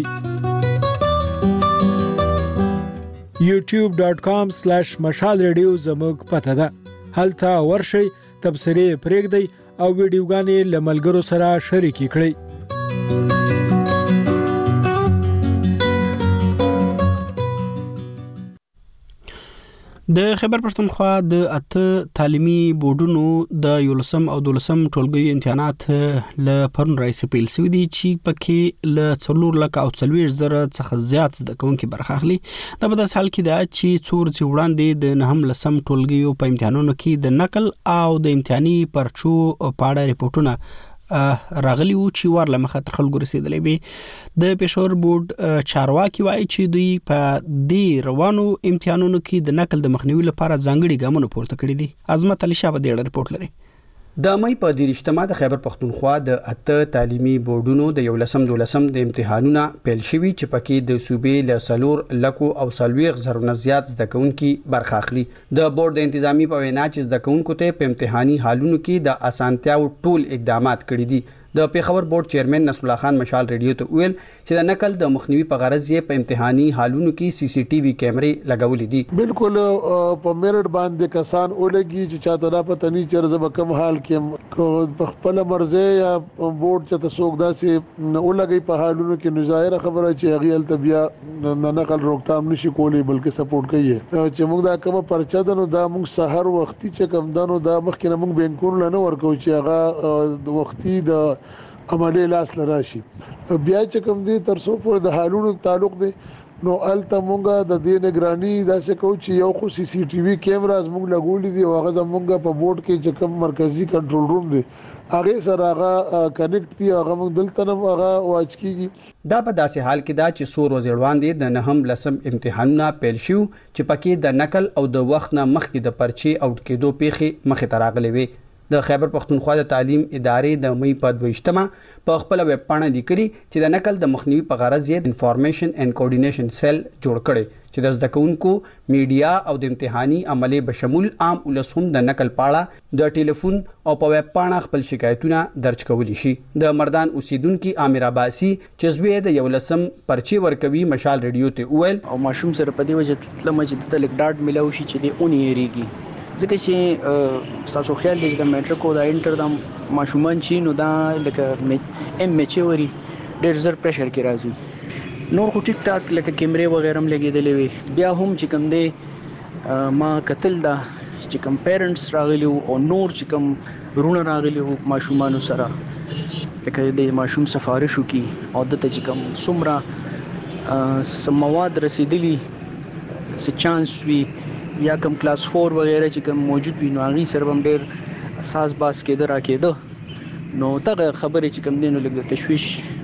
یوټیوب ډاٹ کام سلیش مشال ریډیو زموږ پته ده. هلته ورشئ، تبصرې پرېږدئ او ویډیوګانې له ملګرو سره شریکې کړئ. د خیبر پښتونخوا د اته تعلیمي بورډونو د یولسم او دولسم ټولګي امتحانات ل پرون راځي پیل شوی دي چې پکې ل څلور لک او څلوېښت زره څخه زیات زده کوونکي برخه اخلي. دا په داسې حال کې ده چې څور چې وړاندې د نهم لسم ټولګیو په امتحانونو کې د نقل او د امتحاني پرچو په اړه ریپورتونه راغلی وو چې ورله مخه تر خلکو رسیدلې وي. د پېښور بورډ چارواکي وایي چې دوی په دې روانو امتحانونو کې د نقل د مخنیوي لپاره ځانګړي ګامونه پورته کړي دي. عظمت علي شاه په دې اړه ریپورت لري. د مې په دیرشتمه د خیبر پښتونخوا د اته تعلیمي بورډونو د یولسم دولسم د امتحانونه پیل شوي چې پکې د صوبې له سلور لکو او سلويغ زرونه زیات زده کوونکي برخه اخلي. د بورډ د انتظامی په وینا چې زده کوونکو ته په امتحاني حالونو کې د اسانتیاو ټول اقدامات کړي دي. د پیښور بورډ چیرمن نصر الله خان مشال ریډیو ته ویل چې د نقل د مخنیوي په غرض یې په امتحاني حالونو کې سی سی ټي وي کیمرې لګولې دي. بالکل په میرټ باندې کسان اولګي چې چاته را پته نه چرزه به کم حال کې په خپل مرزه یا بورډ چې تاسو داسې اولګي په حالونو کې نظاهر خبره چې غیل طبيعه نه نقل روکتام نشي کولی بلکې سپورټ کوي چې موږ دا کومه پرچا دنو دا موږ سحر وختي چې کم دنو دا مخکې موږ بینکونو لنه ورکو چې هغه وختي د عملی لاس لراشي. بیا چې کوم دي تر څو پر د حالونو تعلق دي نو الته مونږه د دې نگرانی داسې کو چې یو خو سی سی ټي وي کیمراز مونږ لګولې دي او هغه زمونږه په بورډ کې چې کوم مرکزی کنټرول روم دی هغه سره هغه کنیکټ دي هغه مونږ دلته نه هغه واچ کیږي. دا په داسې حال کې دا چې سور وزیر وړاندې د نهم لسم امتحانونه پیل شو چې پکې د نقل او د وخت نه مخکې د پرچې اوټ کېدو پیښې مخې ته راغلي وي. د خیبر پښتونخوا د تعلیم ادارې د مې په دویشتمه په خپل ویب پاڼه لیکلي چې د نقل د مخنیوي په غرض یې انفارمیشن اینڈ کوارډینیشن سیل جوړ کړي چې د زده کوونکو میډیا او د امتحاني عملې بشمول عام ولسهم د نقل پاړه د ټلیفون او په ویب پاڼه خپل شکایتونه درج کولی شي. د مردان اوسیدونکو عامر عباسي چې زوی د یولسم پرچی ورکوي مشال ریډیو ته ویل او ماشوم سره په دې وجه تلمه چې د لیک ډاټ ملو شي چې د اونې ریږي ځکه چې تاسو خیال دی چې د میټریک او د انټر د ماشومان چې نو دا لکه ام میچوري ډېر زر پریشر کې راځي. نور خو ټیک ټاک لکه کیمرې وغیرہ هم لګېدلې وي. بیا هم چې کوم دی ما قتل دا چې کوم پیرنټس راغلي او نور چې کوم رونه راغلي او ماشومان سره لکه د ماشوم سفارش وکي او د ته چې کوم څومره سمواد رسیدلی س چانس وي یا کم کلاس فور وغیرہ چې کوم موجود وي نو هغه سره هم ډېر اساس باس کېده را کېده نو تغه خبرې چې کوم دینو لګ تشویش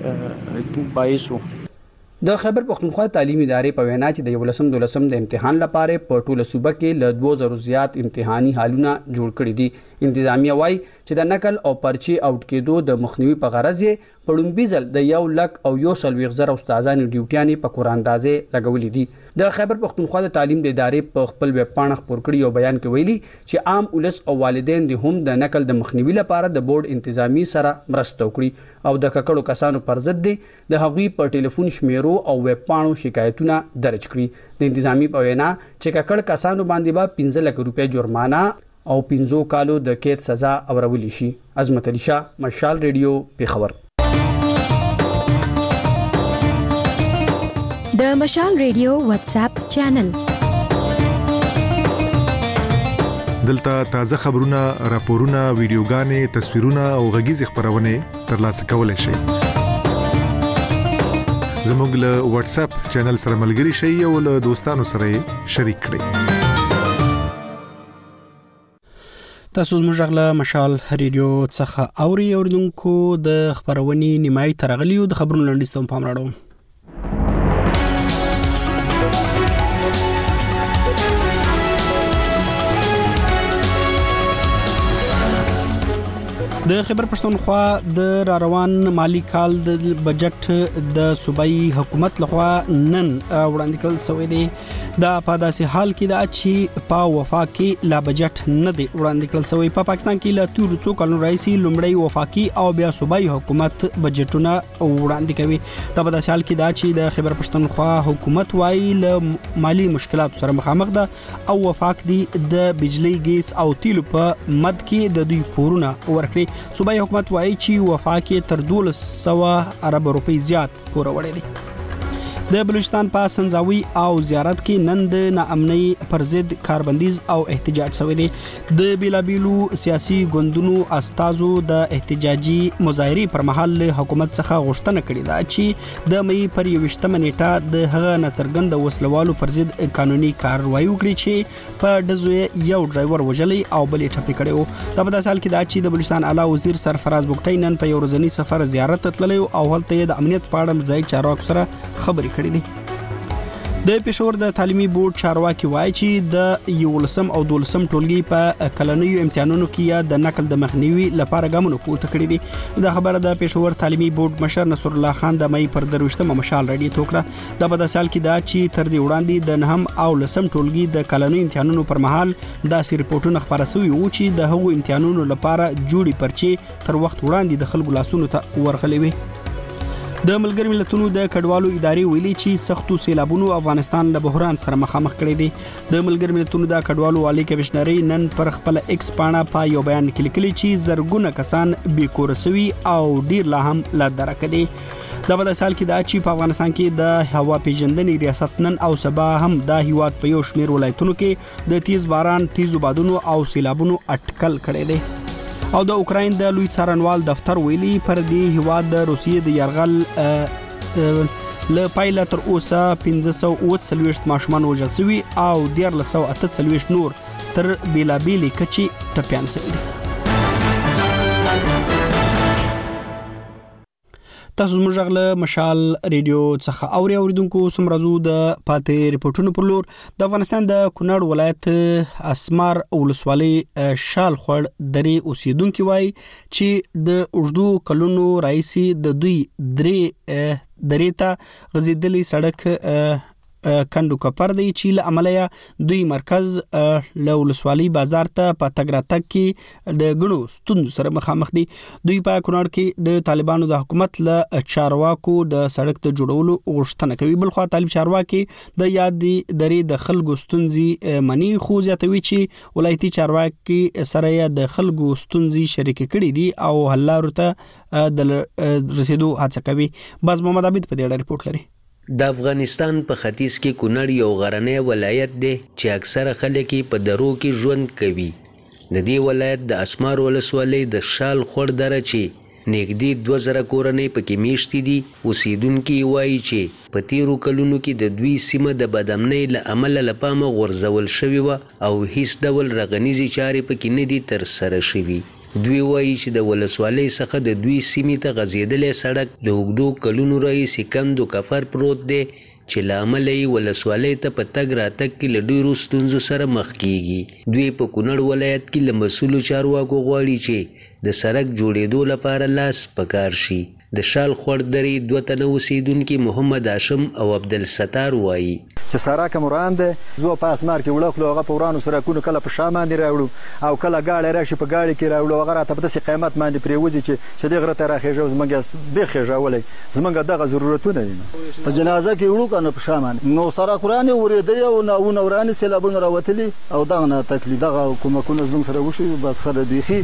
باعث وو. د خیبر پښتونخوا تعلیمي ادارې په وینا چې د یولسم دولسم د امتحان لپاره په ټوله صوبه کې له دوه زره زیات امتحاني حالونه جوړ کړي دي. انتظامیه وایي چې د نقل او پرچی اوټ کېدو د مخنیوي په غرض یې په لومړي ځل د یو لک او یو سلويغ زره استادانو ډیوټیانې په قراندازې لګولې دي. د خیبر پښتونخوا د تعلیم د ادارې په خپل ویب پاڼه خپور کړی یو بیان کې ویلي چې عام ولس او والدین د هم د نقل د مخنیوي لپاره د بورډ انتظامی سره مرسته وکړي او د ککړو کسانو پر ضد دي د هغوی په ټلیفون شمیرو او ویب پاڼو شکایتونه درج کړي. د انتظامی په وینا چې ککړ کسانو باندې به پنځه لک روپۍ جرمانه او پنځو کالو د قید سزا اورول شي. عظمت علي شاه مشال ریډیو پیښور. د مشال ریډیو واتس اپ چینل دلته تازه خبرونه، راپورونه، ویډیوګانې، تصویرونه او غږیز خبرونه ترلاسه کولای شئ. زموږ له واتس اپ چینل سره ملګري شئ او له دوستانو سره شریک کړئ. تاسو زموږ غلا مشال ریډیو څخه اوري اوردونکو د خبرونې نیمای ترغلیو د خبرونو لنډیستوم پام راړو. د خیبر پښتونخوا د را روان مالی کال د بجټ د صوبایي حکومت لخوا نن وړاندې کړل شوی دی د په داسې حال کې دا چې په وفاقي لا بجټ نه دی وړاندې کړل شوی په پاکستان کې له تیر څو کلونو راځي لومړی وفاقي او بیا صوبایي حکومت بجټونه وړاندې کوي د په داسې حال کې دا چې د خیبر پښتونخوا حکومت وايي له مالی مشکلات سره مخامخ ده او وفاق دی د بجلی ګیس او تیلو په مد کې د دوی پورونه ورکړي صوبایي حکومت وايي چې وفاق تر دولس سوه ارب روپۍ زیات پوره وړي دي د بلوچستان په سنځاوي او زیارت کې نن د ناامنۍ پر ضد کاربندیز او احتجاج شوی دی د بیلابیلو سیاسي ګوندونو استازو د احتجاجي مظاهرې پر مهال حکومت څخه غوښتنه کړې ده چې د مې پر یوشتمه نیټه د هغه نڅرګند وسلوالو پر ضد قانوني کاروایی وکړي چې په دزو یو ډرایور وژلي او بلې ټپي کړي وو د په داسال کې دا چې د بلوچستان اعلی وزیر سرفراز بوکټی نن په یو ورځنی سفر زیارت تللی او هلته د امنیت په اړه ځای چارواکو سره خبرې کړې دي د پېښور د تعلیمي بورډ چارواکي وایي چې د یولسم او دولسم ټولګي په کلنیو امتحانونو کې د نقل د مخنیوي لپاره ګامونه پورته کړي دي د خبره د پېښور تعلیمي بورډ مشر نصر الله خان د مې پر دروشتمه مشال راډیو توکړه د په داسال کې دا چې تر دې وړاندې د نهم او لسم ټولګي د کلنیو امتحانونو پر مهال داسې رپورټونه خبره شوي وو چې د هغو امتحانونو لپاره جوړي پرچې تر وخت وړاندې د خلکو لاسونو ته ورغلي وي د ملګری ملتونو د کډوالو ادارې ویلي چې سختو سیلابونو افغانستان له بحران سره مخامخ کړی دی د ملګری ملتونو د کډوالو عالی کمشنري نن پر خپل ایکس پاڼه په یو بیان کې لیکلي چې زرګونه کسان بې کور شوي او ډیر لا هم لا درک دي د په سال کې دا چې په افغانستان کې د هوا پیژندنې ریاست نن او سبا هم د هیواد په یو شمیر ولایتونو کې د تیز باران تیزو بادونو او سیلابونو اټکل کړی دی او د اوکراین د لوی څارنوال دفتر ویلي پر دې هیواد د روسیې د یرغل ل پایله تر اوسه پنځه سوه اووه څلوېښت ماشومان وژل شوي او دیارلس سوه اته څلوېښت نور تر بیلابیلې کچې ټپیان شوي دي تاسو زموږ غږ له مشال ریډیو څخه اوري اوریدونکو سمرازو د پاتې ریپورتونو پر لور د افغانستان د کونړ ولایت اسمار ولسوالۍ شال خړ درې اوسیدونکو وای چې د اردو کلونو رئیسي د دوی درې درېتا غزیدلی سړک کندو کپر دی چې له عملیه دوی مرکز له ولسوالۍ بازار ته په تګ راتګ کې د ګڼو ستونزو سره مخامخ دي دوی په کونړ کې د طالبانو د حکومت له چارواکو د سړک د جوړولو غوښتنه کوي بلخو طالب چارواکي د یاد درې د خلکو ستونزې منی خو زیاتوي چې ولایتي چارواکي سره د خلکو ستونزې شریک کړي دي او حل لارو ته د رسیدو هڅه کوي باز محمد عبید په دې اړه ریپورت لري د افغانستان په ختیځ کې کونړ یو غرنی ولایت دی چې اکثره خلک په درو کې ژوند کوي د دې ولایت د اسمار ولسوالۍ د شال خړ دره چې نږدې دوه زره کورنۍ پکې میشتې دي اوسیدونکي وایي چې په تیرو کلونو کې د دوی سیمه د بدامنۍ له امله له پامه غورځول شوې وه او هیڅ ډول رغنیزې چارې پکې نه دي ترسره شوي دوی وایي چې د ولسوالۍ څخه د دوی سیمې ته غځېدلی سړک د اوږدو کلونو راهیسې کندو کفر پروت دی چې له امله یې ولسوالۍ ته په تګ راتګ کې له ډېرو ستونزو سره مخ کیږي دوی په کونړ ولایت کې له مسؤلو چارواکو غواړي چې د سړک جوړېدو لپاره لاس پکار شي د شال خړ درې دوه تنه اوسیدونکي محمد هاشم او عبدالستار وایي چې سړک هم وران دی زه په اسمار کې وړه کړو هغه په ورانو سړکونو کله په شا باندې راوړو او کله ګاډی راشي په ګاډي کې راوړو هغه راته په داسې قیمت باندې پرېوځي چې چې دې غره ته راخېږي او زموږ بې خېژولی زموږ دغه ضرورتونه دي په جنازه کې وړو که نه په شا باندې نو سړک ورانې ورېدی او ناونه ورانې سیلابونه راوتلي او دغه نه تکلیف دغه کومکونه زموږ سره وشي بس ښه ده بیخي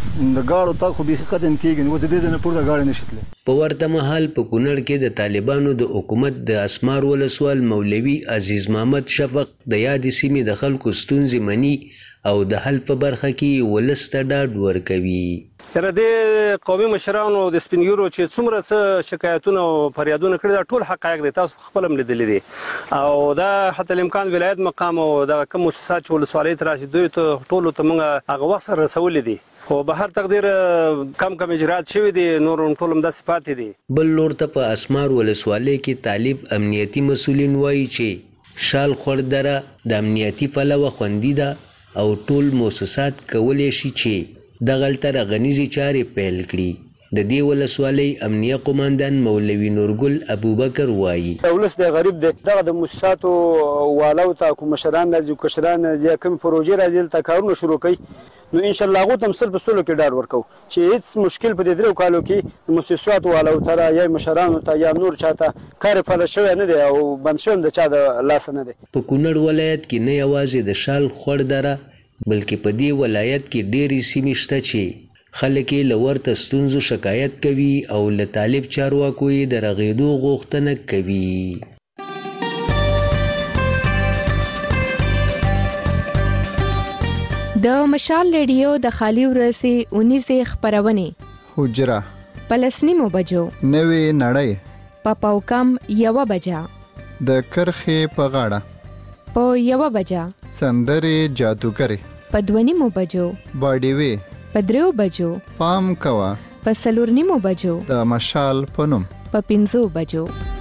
د ګاډو تګ خو بیخي ختم کېږي نو د دې نه پورته ګاډی نشي تللی په ورته مهال په کونړ کې د طالبانو د حکومت د اسمار ولسوال مولوي عزیز محمد شفق د یادې سیمې د خلکو ستونزې مني او د حل په برخه کې ولس ته ډاډ ورکوي تر دې قومي مشرانو د سپینګیرو چې څومره څه شکایتونه او فریادونه کړي دا ټول حقایق دي تاسو خپل هم لیدلي دي او دا حتی الامکان ولایت مقام او د کوم مؤسسات چې ولسوالۍ ته راشي دوی ته ټولو ته موږ هغه وخت سره رسولي دي خو به هر تقدیر کم کم اجرات شوي دي نور ټول همداسې پاتې دي بل لور ته په اسمار ولسوالۍ کې طالب امنیتي مسؤلین وایي چې شال خړ دره د امنیتي پلوه خوندي ده او ټول مؤسسات کولی شي چې دغلته غنیزي چارې پیل کړي. د دې ولسوالۍ امنیه قوماندان مولوي نورګل ابوبکر وایي ولس د غریب دی دغه د مؤسساتو والو ته کوم مشران راځي کشران راځي کوم پروژې راځي ته کارونه شروع کوي نو ان شاء الله هغه تم سل په سلو کې ډار ورکو چې هیڅ مشکل په دې درو کالو کې مؤسسات والو ته یا مشران ته یا نور چاته کار فعال شوی نه دی او بند شوی د چا د لاس نه دی. په کونړ ولایت کې نه یوازې د شال خور دره بلکې په دې ولایت کې ډېری سیمې شته چې خلک یې له ورته ستونزو شکایت کوي او له طالب چارواکو یې د رغېدو غوښتنه کوي. د مشال ریډیو د خالي ورځې اونیزه خبرونه حجره پلسنیمو بجو نوې نړۍ په پاوکم یو بجا د کرخې په غاړه په یو بجا سندرې جادوګرې په دونیمو بجو باډیوي په دریو بجو پام کوا په سلور نیمو بجو د مشال پنوم په پنځو بجو.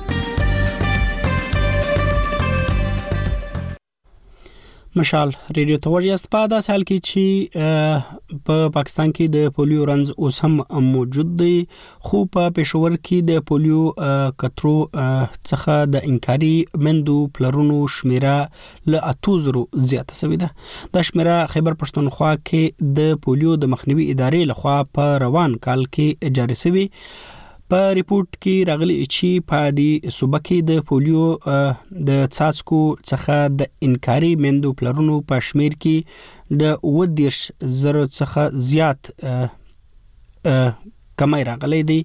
مشال ریډیو ته ورجاست په داسې حال کې چې په پاکستان کې د پولیو رنز اوس هم موجود دی خو په پېښور کې د پولیو کترو څخه د انکاري مندو پلرونو شمیره ل اتو زرو زیاته شوې ده. د شمیره خیبر پښتونخوا کې د پولیو د مخنیوي ادارې لخوا په روان کال کې جاری شوی. په ریپورت کې راغلي چې په دې صوبه کې د پولیو د څاڅکو څخه د انکاري مندو پلرونو په شمیر کې د ودیش زره څخه زیات کمی راغلي دی.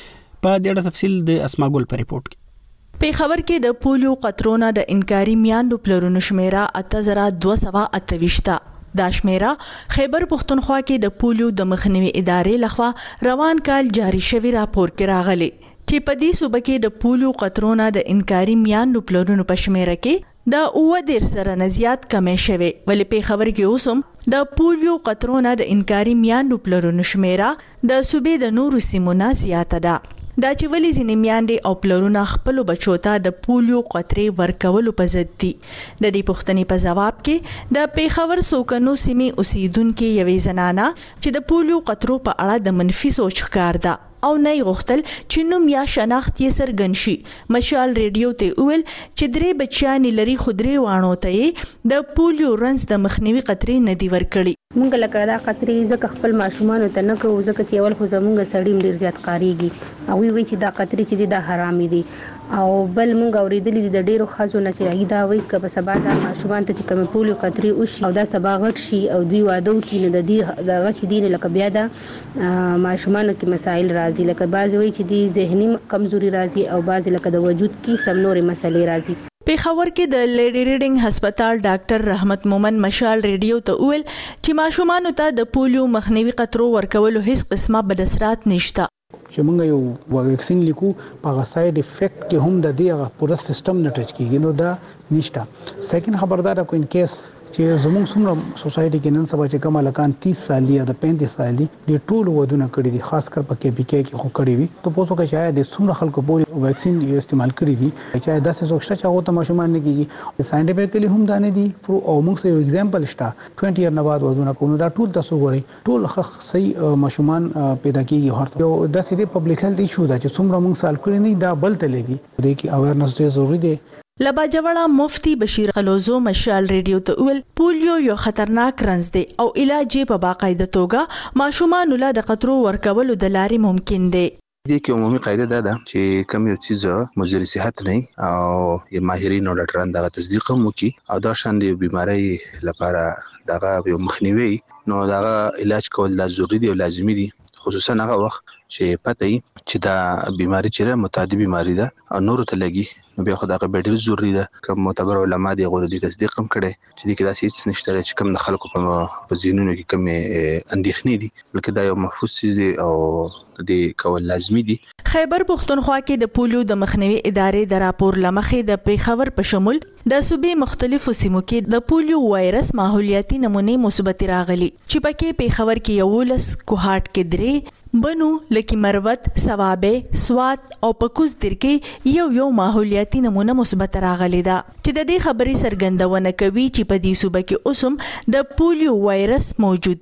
په دې اړه تفصیل د اسماګل په ریپورت کې. په خبر کې د پولیو قطرونه د انکاري میاندو پلرونو شمیره اته زره دوه سوه اته ویشت دا شمیره خیبر پښتونخوا کې د پولیو د مخنیوي ادارې لخوا روان کال جاری شوی راپور کې راغلی چې په دې صوبه کې د پولیو قطرونه د انکاري میاندو پلرونو په شمیره کې د اوه دېرش زره نه زیات کمې شوی ولې په خبر کې اوسم د پولیو قطرونه د انکاري میاندو پلرونو شمیره د صوبې د نورو سیمو نه زیاته ده. دا چې ولی ځینې میاندې او پلرونه خپل بچو ته د پولیو قطرې ورکولو په ضد دي. د دې پوښتنې په جواب کې د پیښور سوکنو سیمې اوسیدونکو یوې زنانه چې د پولیو قطرو په اړه د منفي سوچ ښکار ده او نه غوښتل چې نوم یا شناخت یې څرګند شي. مشال ریډیو ته ویل چې درې بچیان لري خودري وانو ته د پولیو رنز د مخنیوي قطرې نه دی ورکړي. مونږ لکه دا قطرې زکه خپل ماشومان ته نه کوو زکه چې اول خو زمونږ سړی ډیر زیات کاریږي او وی چې دا قطرې چې دا حرامي دي او بل مونږ اوریدلې د ډیرو خزو نه چې دا وی کبه سبا دا ماشومان ته چې کوم پولیو قطرې وشي او دا سبا غټ شي او دوی واده وکړي نه د دې د غچ دین لکه بیا دا ماشومان کې مسائل راځي لکه بعض وی چې دی ذهني کمزوري راځي او بعض لکه د وجود کې سم نورې مسلې راځي. پیښور کې د لیډي ریډینګ هسپتال ډاکټر رحمت مومن مشال ریډیو ته ویل چې ماشومان ته د پولیو مخنیوي قطرو ورکولو هیڅ قسمه بد اثرات نشته. چې موږ یو ویکسین لیکو په ساید افیکټ کې هم د دې پوره سیستم نه ټچ کیږي نو دا نشته. سیکنډ خبردار کو ان کیس چې زموږ څومره سوسایټي کې نن سبا چې کوم لکان تیس سالي یا د پینتیس سالي د ټول ودونه کړی دي خاص کر په کې بي کې کې خو کړی وي ته پوسو کې شاید د څومره خلکو پورې ویکسین یې استعمال کړی دي چې داسې څوکشته چې هغه ته ماشومان نه کیږي ساينټیفیکلی هم دانه دي او موږ یو اگزامپل شته بیس یې نه بعد ودونه کوو دا ټول تاسو غوري ټول صحیح ماشومان پیدا کیږي هرته یو داسې پبلک هیلث ایشو دا چې څومره موږ سال کړی نه دا بل تلګي د کې اویرنس ډیر ضروری دی. لباجوړه مفتی بشیر خلوزو مشال ریډیو ته ویل پولیو یو خطرناک رنز دی او علاج په باقاعده توګه ماشومان له د قطرو ورکولو د لارې ممکن دی. دې کې عمومي قاعده ده چې کوم یو چیز مضر صحت نه او یا ماهرین او ډاکټران دا تصدیق هم کوي او دا شان دی بیماری لپاره دا یو مخنیوي نو دا علاج کول د ضروري دی او لازمي دی خصوصا هغه وخت چې پته چې دا بیماری چې متعدی بیماری ده او نور ته لګي نو بیا خدای به ډیر ضروری ده کوم معتبر علما دي غوړي دي تصدیق هم کړي چې دې کې داسې هیڅ نشته چې کوم د خلکو په ذهنونو کې کوم اندېښنې دي بلکې دا یو محفوظ چیز دی او د کول لازمي دي. خیبر پښتونخوا کې د پولیو د مخنیوي ادارې د راپور لمخې د پیښور په شمول د صوبې مختلفو سیمو کې د پولیو وایرس ماحولیاتي نمونې مثبت راغلي چې پکې پیښور کې یولس کوهاټ کې درې بنو لکی مروت سوابه سوات او پکوز در کې یو یو ماحولیاتي نمونه مثبت راغلي ده چې د دې خبرې سرګندونه کوي چې په دې صوبه کې اوسم د پولیو وایرس موجود دی.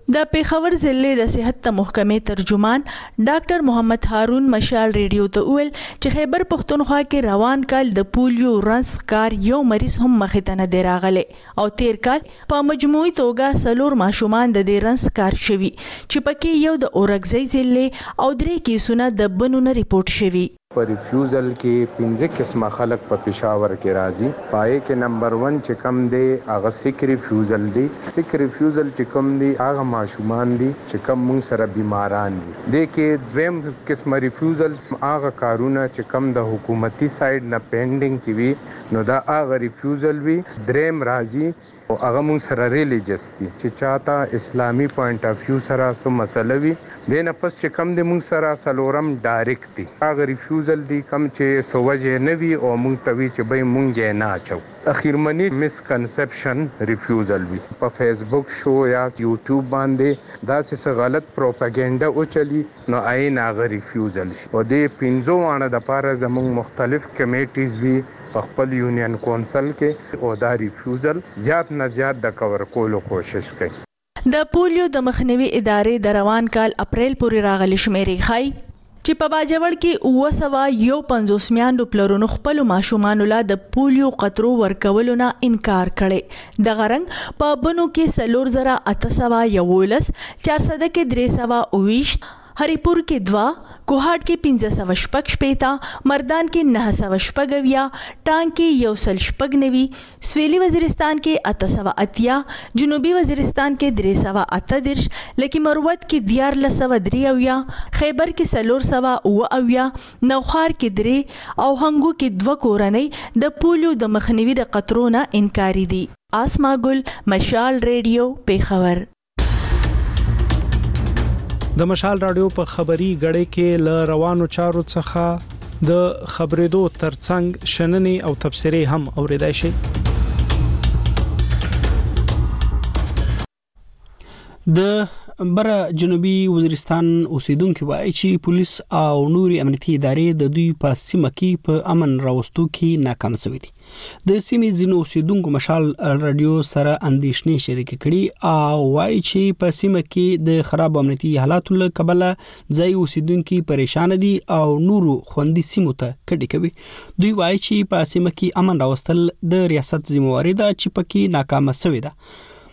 د پیښور ضلع د صحت ته محکمې ترجمان ډاکټر محمد هارون مشال ریډیو ته وویل چې خیبر پښتونخوا کې روان کال د پولیو رنس کار یو مریض هم مخې ته نه دی راغلی او تیر کال په مجموعي توګه څلور ماشومان د دې رنس کار شوي چې پکې یو د اورګزۍ ضلع او درې کیسونه د بنو نه ریپورټ شوي. په ریفیوزل کې پنځه قسمه خلک په پېښور کې راځي. پای کې نمبر ون چې کم دی هغه سیک ریفیوزل دی. سیک ریفیوزل چې کم دی هغه ماشومان دي چې کم مونږ سره بیماران دي. د کې دویم قسمه ریفیوزل هغه کارونه چې کم د حکومتي سایډ نه پینډینګ کی وي نو دا هغه ریفیوزل وي. دریم راځي او هغه مونږ سره ریلیجس دي چې چاته اسلامي پوینټ اف ویو سره سو مسله وي. د نه پس چې کم دی مونږ سره سلورم ډایرکټ دي. هغه ریفیوزل دی کم چې سوجه نه وي او مونږ ته وی چې به مونږ یې نه اچو. اخیرمنی مسکنسپشن ریفیوزل وي. په فیسبوک شو یا یوټیوب باندې دا څه غلط پروپاګاندا او چلی نو عین هغه ریفیوزل شي. او د پنځو وانه د پاره زموږ مختلف کمیټیز وي په خپل یونین کونسل کې او دا ریفیوزل زیات نه زیات د کور کولو کوشش کوي. د پولیو د مخنیوي ادارې د روان کال اپریل پورې راغلي شمیرې ښایي چې په باجوړ کې اوه سوه یو پنځوس میندو پلرونو خپلو ماشومانو له د پولیو قطرو ورکولو نه انکار کړی. دغه رنګ په بنو کې څلور زره اته سوه یولس، چارسده کې درې سوه اوویشت، هریپور کې دوه، کوهاټ کې پنځه سوه شپږ شپېته، مردان کې نهه سوه شپږ اویا، ټانک کې یو سل شپږ نوي، سویلي وزیرستان کې اته سوه اتیا، جنوبي وزیرستان کې درې سوه اته دېرش، لکي مروت کې دیارلس سوه درې اویا، خیبر کې څلور سوه اوه اویا، نوښار کې درې او هنګو کې دوه کورنۍ د پولیو د مخنیوي د قطرو نه انکاري دي. آسما ګل، مشال ریډیو، پیښور. د مشال رادیو په خبري غړې کې ل روانو چارو څخه د خبرېدو ترڅنګ شننې او تبصرې هم اوریدای شي. د بره جنوبي وزیرستان اوسیدونکو وایي چې پولیس او نوري امنیتي ادارې د دوی په سیمه کې په امن راوستو کې ناکام شوي دي. د سیمې ځینو اوسیدونکو مشال رادیو سره اندېښنې شریک کړي او وایي چې په سیمه کې د خراب امنیتي حالاتو له کبله ځای اوسیدونکو پریشان دي او نورو خوندي سیمو ته کډې کوي. دوی وایي چې په سیمه کې امن راوستل د ریاست ذمہواری ده چې پکې ناکام شوي ده.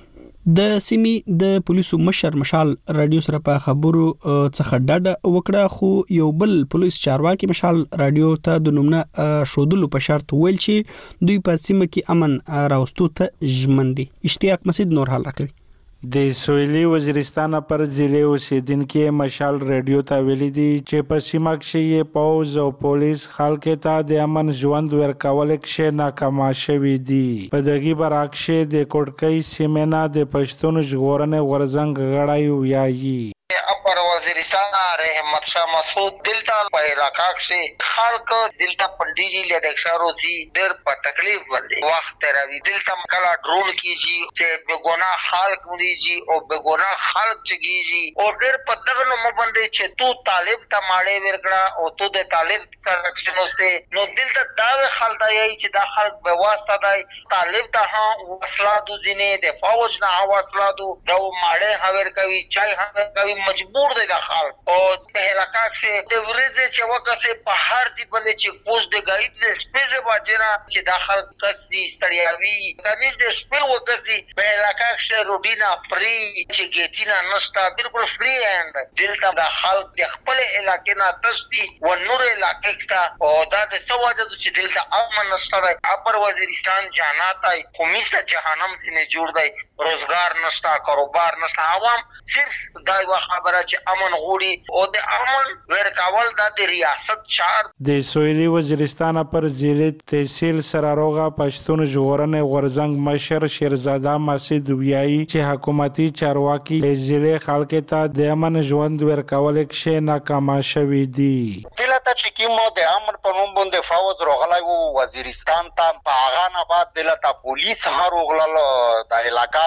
د سیمې د پولیسو مشر مشال رادیو سره په خبرو څخه ډډه وکړه، خو یو بل پولیس چارواکي مشال رادیو ته د نومونه شودلو په شرط ویل چې دوی په سیمه کې امن راوستو ته ژمن دي. اشتیاق مسعود نور حال راکوي. د سویلي وزیرستان پر ضلع اوسیدونکو مشال ریډیو ته ویلي دي چې په سیمه کې پوز او پولیس خلکو ته د امن ژوند ورکول کې ناکام شوي دي. په دغه برعکس د کوټکۍ سیمه د پښتون ژغورنې ورزنګ غړای ویایي. اپر وزیرستان رحمت شاه مسعود دلتا په علاقہ کې خلک دلتا پندیجی له دښارو سي ډېر په تکلیف باندې وخت راوي. دلتا کلا ډرون کیږي چې بګونا خلک مریږي او بګونا خلک چګيږي او ډېر په دغه نوم باندې چې تو طالب ته ماړې ورکړه او تو د طالب سره رښتینوسته نو دلتا دا خلک دی چې دا خلک به واسطه دی طالب ته ها وسلادو ځینې د فوج نه وسلادو دا ماړې هور کوي چای هور کوي مجبور دی دا خلک او په علاقہ کې د ورځې چې وکړي په هر دی باندې چې پوز د غاید د سپېزه باجرا چې دا خلک کسي ستړیاوي کمیز د سپېل وکړي په علاقہ کې روډینا فری چې ګیټینا نشتا بالکل فری اند دلته دا خلک د خپل علاقې نه تشدي و نور علاقې کې او دا د سواجه چې دلته امن نشته اپر وزیرستان جاناتای کومیسته جهنم څخه جوړ دی روزګار نشتا کاروبار نشتا عوام صرف دا خبره چې امن غوړي او د امن ورکاول د ریاست چار. د سویلي وزیرستان پر ضلع تحصیل سراروغه پښتون ژغورنې غورزنګ مشر شیرزاده مسعود ویایي چې حکومتي چارواکي د ضلع خلکو ته د امن ژوند ورکول کې ناکام شوي دي. دلته چې کومه د امن په نوم باندې فوج راغلی وو وزیرستان ته په هغه نه بعد دلته پولیس هم راغلل د علاقہ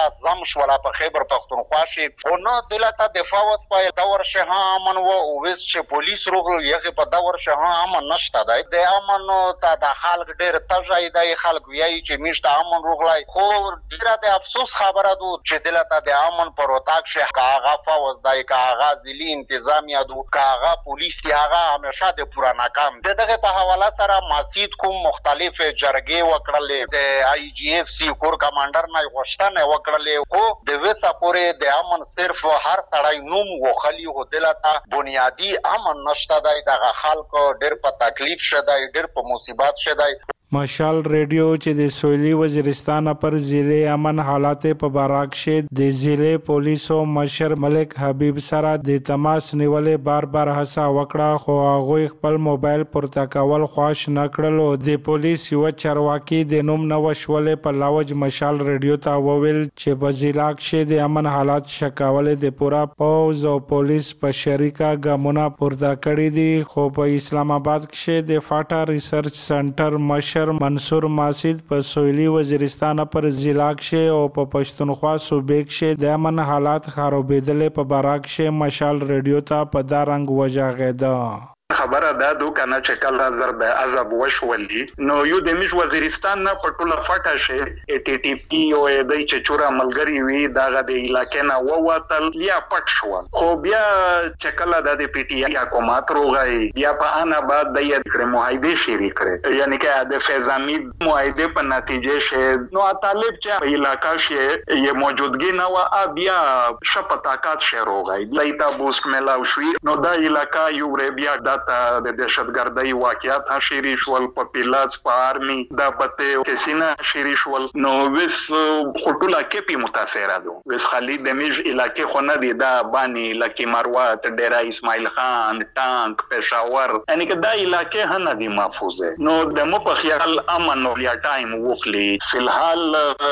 زم شولا په خیبر پختونخوا شي او نه دلته دفاع وت په دور شه امن و او وس چې پولیس روغل یغه په دور شه امن نشته دی د امن ته د خلک ډیر تجای دی خلک ویایي چې میشته امن روغلای خو ډیره د افسوس خبره ده چې دلته د امن پر وتاک شه کاغه فوز دی کاغه ځلی انتظامیه دو کاغه پولیس دی هغه همیشه د پورا ناکام دغه په حواله سره ماسید کوم مختلف جرګې وکړلې د آی جی اف سی کور کمانډر نه غوښتنه وکړلې خو د وسه پورې د امن صرف هر سړی نوم وخلی هو دلته بنیادی امن نشته دی دغه خلک ډېر په تکلیف شته ډېر په مصیبت شته مشال ریډیو چې د سویلي وزیرستان پر ضلع امن حالات په باراک شه د ضلع پولیسو مشر ملک حبیب سره د تماس نیولې بار بار هڅه وکړه خو هغه خپل موبایل پورته کول خواش نه کړلو د پولیس یو چارواکي د نوم نو شولې په لاوج مشال ریډیو ته وویل چې په ضلع کې د امن حالات شکاولې د پورا پوز او پولیس په شریکا ګامونه پورته کړې دي خو په اسلام آباد کې د فاټا ریسرچ سنټر مشر منصور ماسید په سویلي وزیرستان پر ضلع کې او په پښتونخوا صوبې کې د امن حالات خرابېدل په باراک کې مشال ریډیو ته په دارنګ وجاغېده خبره ده دو کنه چې کله ضرب عذاب وشولي نو یو د میش وزیرستان نه په ټوله فټه شي ټي ټي پی او د چچورا ملګری وی دغه د علاقې نه ووتل یا پټ شو خو بیا چې کله د پی ټی آی حکومت روغی بیا په انا بعد د یې معاهده شریک کړي یعنی چې د فیضامید معاهده په نتیجه شه نو طالب چې په علاقې شي یې موجودګي نه و بیا شپتاکات شه روغی لایتا بوست ملاو شوی نو د علاقې یو بیا د د دهشتګردۍ واقعیت شری شول په پیلاس په آرمي د پته کسینه شری شول نو وس خټولا کې پی متاثر دي وس خالد دمیج علاقې خو نه دي دا بانی لکی مروات ډیرا اسماعیل خان ټانک پېښور یعنی که دا علاقې هنه دي محفوظه نو د مو په خیال امن نو یا ټایم وخلی فلحال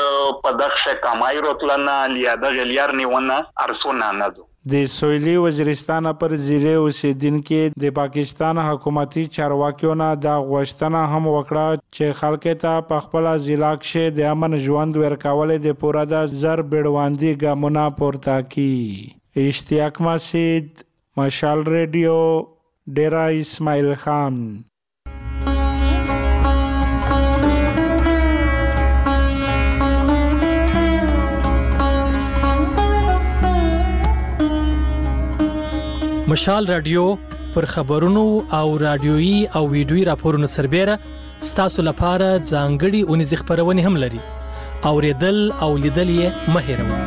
په دغه کمای روتلنا لیا د غلیار نیونه ارسونه نه دو د سویلي وزیرستان پر ضلع اوسیدونکو د پاکستان حکومتي چارواکیو نه دا غوښتنه هم وکړه چې خلک ته په خپل ضلع کې د امن ژوند ورکول د پوره د زر بیړواندي ګامونه پورته کړي اشتیاق مسید مشال ریډیو ډیرا اسماعیل خان مشال رادیو پر خبرونو او رادیويي او ویډیويي راپورونو سربېره ستاسو لپاره ځانګړي اونیز خبرونه هم لري اوریدل او لیدل یې مه هېروئ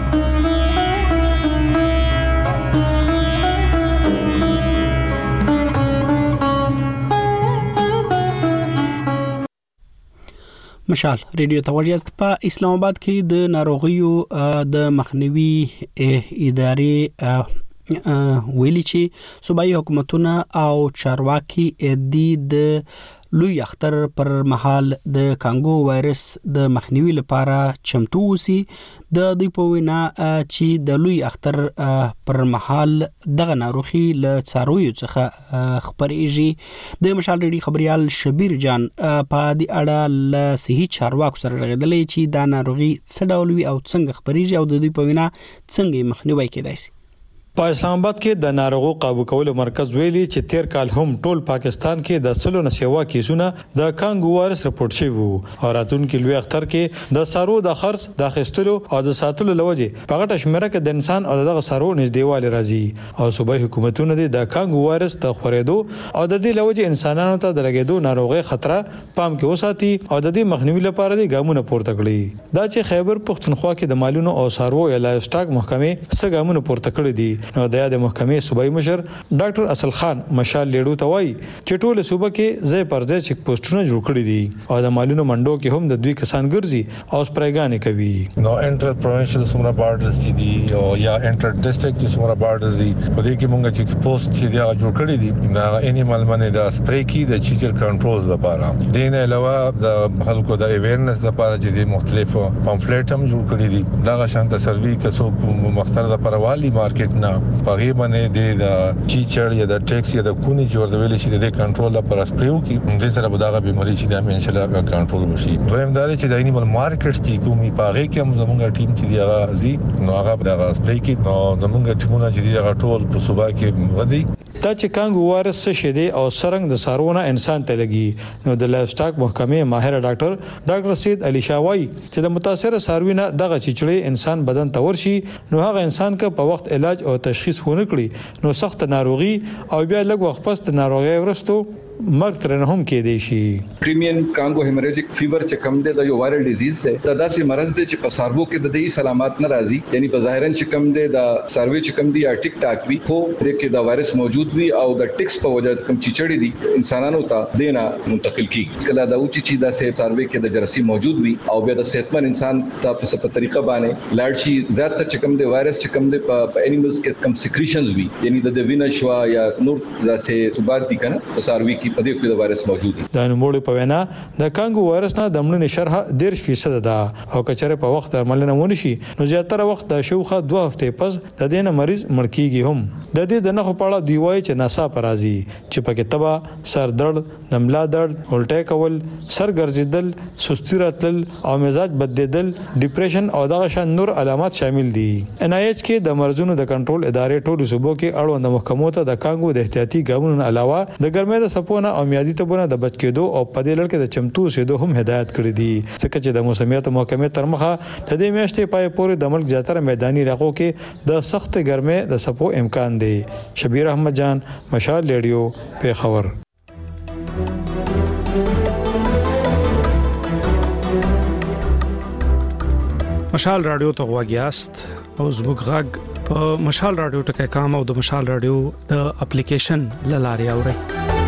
مشال ریډیو توجه په اسلام آباد کې د ناروغیو د مخنیوي ادارې ویلي چې صوبایي حکومتونه او چارواکي د لوی اختر پر مهال د کانګو وایرس د مخنیوي لپاره چمتو اوسي د دوی په وینا چې د لوی اختر پر مهال دغه ناروغي له څارویو څخه خبرېږي د مشال ریډي خبريال شبیر جان په دې اړه له صحي چارواکو سره راغلی چې دا ناروغي څه ډول وي او څنګه خبرېږي او د دوی په وینا څنګه مخنیوي کېدای شي په اسلام آباد کې د ناروغو قابو کولو مرکز ویلي چې تیر کال هم ټول پاکستان کې د سلو نسیوا کیسونه د کانګو وایرس رپورټ شوی وو او راتلونکي لوی اختر کې د سارو د خرڅ د خستلو او د ساتلو لوجه په غټه شمیره کې د انسان او دغه سارو نږدېواله راځي او صوبایي حکومتونه د کانګو وایرس ته خورېدو او د دې لوجه انسانانو ته د لګېدو ناروغي خطر پام کې وساتي او د دې مخنیوي لپاره د ګامونه پورته کړي دا چې خیبر پختونخوا کې د مالونو او سارو یا لایف سټاک محکمې څه ګامونه پورته کړي دي نو د یاد محکمې صوبایي مشر ډاکټر اصل خان مشال لیډو ته وایي چې ټول صوبه کې ځای پر ځای چیک پوسټونه جوړ کړي دي او د مالونو منډو کې هم د دوی کسان ګرځي او سپریګانې کوي نو انټر پروینشل سمرا بارډرز کې دي او یا انټر ډیسټریکټ سمرا بارډرز دي په دې کې موږ چیک پوسټ چې دا جوړ کړي دي دا انیمال باندې دا سپری کې د چیچر کنټرول لپاره دین علاوه د خلکو د اویرنس لپاره چې د مختلفو پامفلیټ هم جوړ کړي دي دا شانت سروي کسو مختلفه پروالي مارکیټ نه پغې باندې د چیچړ یا د ټیکس یا د کونی چې ورته ویل شي د کنټرول لپاره سپریو کی د سره بداغه بیماری چې د ان شاء الله کنټرول وشي. دویم دا چې د انیمل مارکیټس چې کومي پغې کې هم زموږ ټیم چې دی هغه زی نو هغه د سپری کی نو زموږ ټیمونه چې دی هغه ټول په صوبا کې ودی. دا چې کانګو وایرس څه شي دی او سرنګ د سارونه انسان ته لګي نو د لایف سټاک محکمې ماهر ډاکټر ډاکټر سید علي شاوای چې د متاثر ساروینه دغه چیچړې انسان بدن ته ورشي نو هغه انسان که په وخت علاج او تشخیص ونه کړي نو سخت ناروغي او بیا لږ وخت پس د ناروغي ورستو مرګ ترنه هم کې دی شي. پریمین کانګو هیموریجیک فیور چې کم دی د یو وایرل ډیزیز دی دا داسې مرض دی چې په ساربو کې د دې علامات نه راځي یعنی په ظاهرا چې کم دی د سروي چې کم دی یا ټیک ټاک وي خو د کې د وایرس موجود وي او د ټیکس په وجه کم چیچړې دي انسانانو ته دینا منتقل کیږي کله دا او چې دا سه سروي کې د جراثیم موجود وي او بیا د صحتمن انسان ته په څه طریقه باندې لاړ شي زیات تر چې کم دی وایرس چې کم دی په انیملز کې کم سیکریشنز وي یعنی د وینا شوا یا نور داسې توبات دي کنه په سروي کې په دې کې د وایرس موجود دي. د نوموړي په وینا د کانګو وایرس نه د مړینې شرح ډیر فیصد ده او کچره په وخت درملنه ونه شي نو زیاتره وخت د شوخه دوه هفته پس د دینه مریض مړ کیږي هم. د دې د نخو پاړه دی وای چې ناسا پرازي چې پکې تبا سر درد د ملا درد الټه کول سر ګرځیدل سستی راتل او مزاج بدلیدل ډیپریشن او دغه شان نور علامات شامل دي. ان آی ایچ کې د مرزونو د کنټرول ادارې ټولو صوبو کې اړوند محکمو ته د کانګو د احتیاطي ګامونو علاوه د ګرمۍ د سپونه او میادي تبونه د بچ کېدو او په دې لړ کې د چمتو سیدو هم هدایت کړی دي ځکه چې د موسمیات محکمې تر مخه د دې میاشتې پای پورې د ملک زیاتره میداني علاقو کې د سخت ګرمۍ د سپو امکان دی. شبیر احمد جان مشال ریډیو پیښور. مشال رادیو ته غواګیاست او زموږ غږ په مشال رادیو ټکي کام او د مشال رادیو د اپلیکیشن لاري اوري.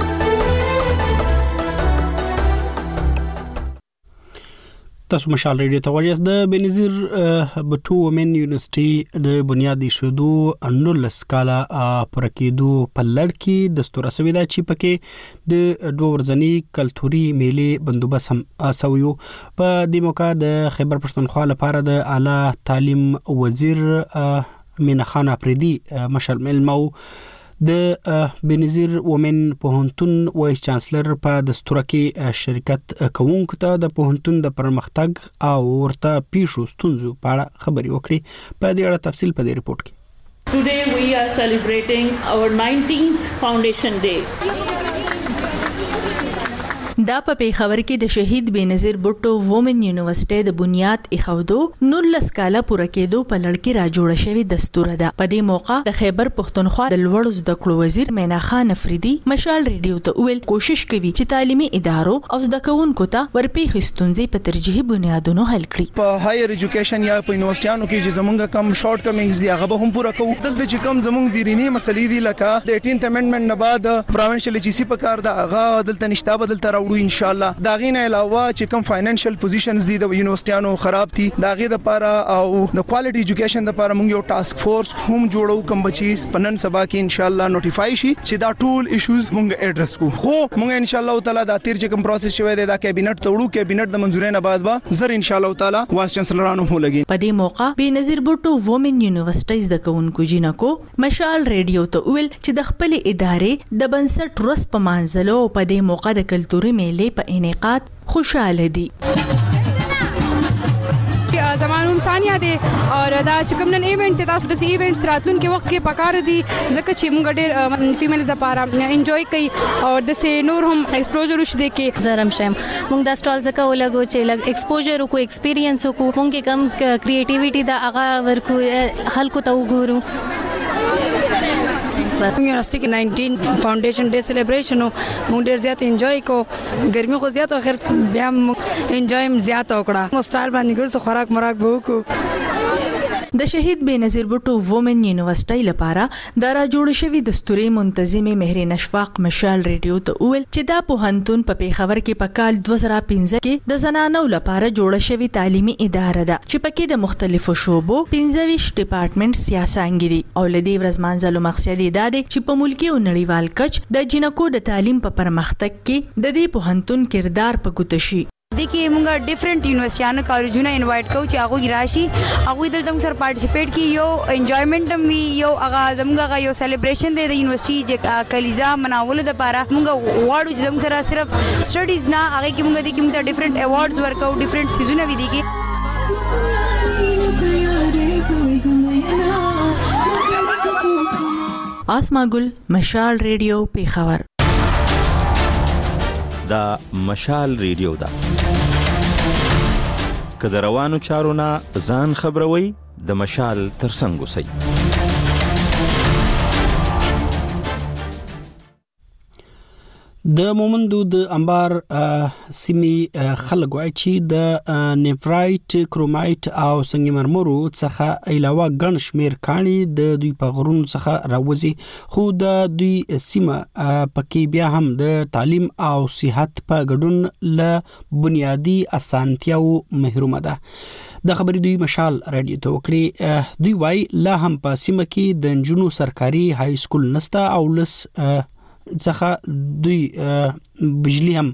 تاسو مشال ریډیو ته وایاست. د بنظیر بټو ومن یونیورسيټي د بنیادی شودو انولس کاله پر کېدو په لړ کې د ستوره سوي دا چې پکې د دوه ورځنی کلتوري میلې بندوبست هم سویو. په دې موقع د خیبر پښتونخوا لپاره د اعلی تعلیم وزیر مینا خان اپریدي مشر ملمو د بنظیر ومن پوهنتون وایس چانسلر په دستور کې شرکت کوونکو ته د پوهنتون د پرمختګ او ورته پیښو ستونزو په اړه خبري وکړي. په دې اړه تفصیل په دې ریپورت کې. Today we are celebrating our nineteenth Foundation Day. دا په پیښور کې د شهید بنظیر بټو وومن یونیورسيټي د بنیاد ایښودو نولس کاله پوره کېدو په لړ کې را جوړ شوی دستور ده. په دې موقع د خیبر پښتونخوا د لوړ زده کړو وزیر مینا خان افریدي مشال ریډیو ته ویل کوشش کوي چې تعلیمي ادارو او زده کوونکو ته ورپېښې ستونزې په ترجیحي بنیادونو حل کړي. په هایر ایجوکیشن یا په یونیورسيټیانو کې چې زمونږ کم شارټ کمینګز دي هغه به هم پوره کوو. دلته چې کم زمونږ دیرینی مسلې دي لکه د اټینث امندمنت نه بعد پروینشل جی سی په کار ده هغه دلته نشته بدلته ان شاء الله. دا غینه علاوه چې کوم فاینانشل پوزیشنز دي د یونیورسيټیانو خراب دي دا غي د لپاره او د کوالټي ایجوکیشن د لپاره موږ یو ټاسک فورس هم جوړو کوم بچیز پنن سبا کې ان شاء الله نوټیفای شي چې دا ټول ایشوز موږ اډرس کو. خو موږ ان شاء الله تعالی دا تیر چې کوم پروسس شوی دی دا کابینټ ته وړو کابینټ د منځورۍ نه بعد به زر ان شاء الله تعالی وایس چانسلرانو هو لګي. په دې موقع بنظیر بټو وومن یونیورسيټیز د کوونکو جنکو مشال ریډیو ته ویل چې د خپل ادارې د بنسټ رس په مانځلو په دې موقع د کلتوري میلې په انعقاد خوشاله دي. زمانون ثانیه دي او دا چې کوم نن ایونت تاسو د ایونټس راتلون کې وخت کې پکار دي ځکه چې موږ ډېر فیمیلز لپاره انجوای کوي او د سه نور هم ایکسپوژر وشته کې زرم شم موږ د سټال زکه ولګو چې لګ ایکسپوژر کو ایکسپیرینس کو موږ کم کریټیویټي دا هغه ورکو خلکو ته وګورو. یونیورسيټي کې ناینټین فاونډیشن ډے سلیبریشن مونږ ډېر زیات انجوای کو ګرمي خو زیات اخر بیا انجوای زیات وکړه مو سټایل باندې ګرځو خوراک مراک به وکړو. د شهید بنظیر بټو وومن یونیورسيټي لپاره د را جوړ شوی دستوري منتظمه مهرین اشفاق مشال ریډیو ته ویل چې دا پوهنتون په پیښور کې په کال دوه زره پنځه کې د زنانو لپاره جوړ شوی تعلیمي اداره ده چې پکې د مختلفو شوبو پنځه ویشت ډپارټمنټ سیاسانګي دي او لدی ورځمانځلو مقصد دا دی چې په ملکی او نړیوال کچ د جنکو د تعلیم په پرمختګ کې د دې پوهنتون کردار په ګوته شي. د کې موږ ډیفرنٹ یونیورسيانو کالجونه انوایټ کوو چې هغه راشي هغه دلته موږ سره پارټیسپیټ کوي یو انجوایمنت هم وي یو هغه زموږ یو سلیبریشن دی د یونیورسيټي چې کلیزا مناولو د لپاره موږ واړو چې موږ سره صرف سټډیز نه هغه کې موږ د کې موږ ډیفرنٹ ایوارډز ورکو ډیفرنٹ سیزونه وي دي کې آسماګل مشال ریډیو پیښور دا مشال ریډیو دا که د روانو چارو نه ځان خبروي د مشال ترڅنګ اوسئ. د مومندو د انبار سیمې خلک وایي چې د نیفرایټ کرومایټ او سنگ مرمرو څخه علاوه ګڼ شمیر کاڼي د دوی په غرونو څخه راوځي خو د دوی سیمه پکې بیا هم د تعلیم او صحت په ګډون له بنیادی اسانتیاو محرومه ده. د خبرې دوی مشال رادیو ته وکړي. دوی وایي لا هم په سیمه کې د نجونو سرکاري های سکول نسته او لس څخه دوی بجلی هم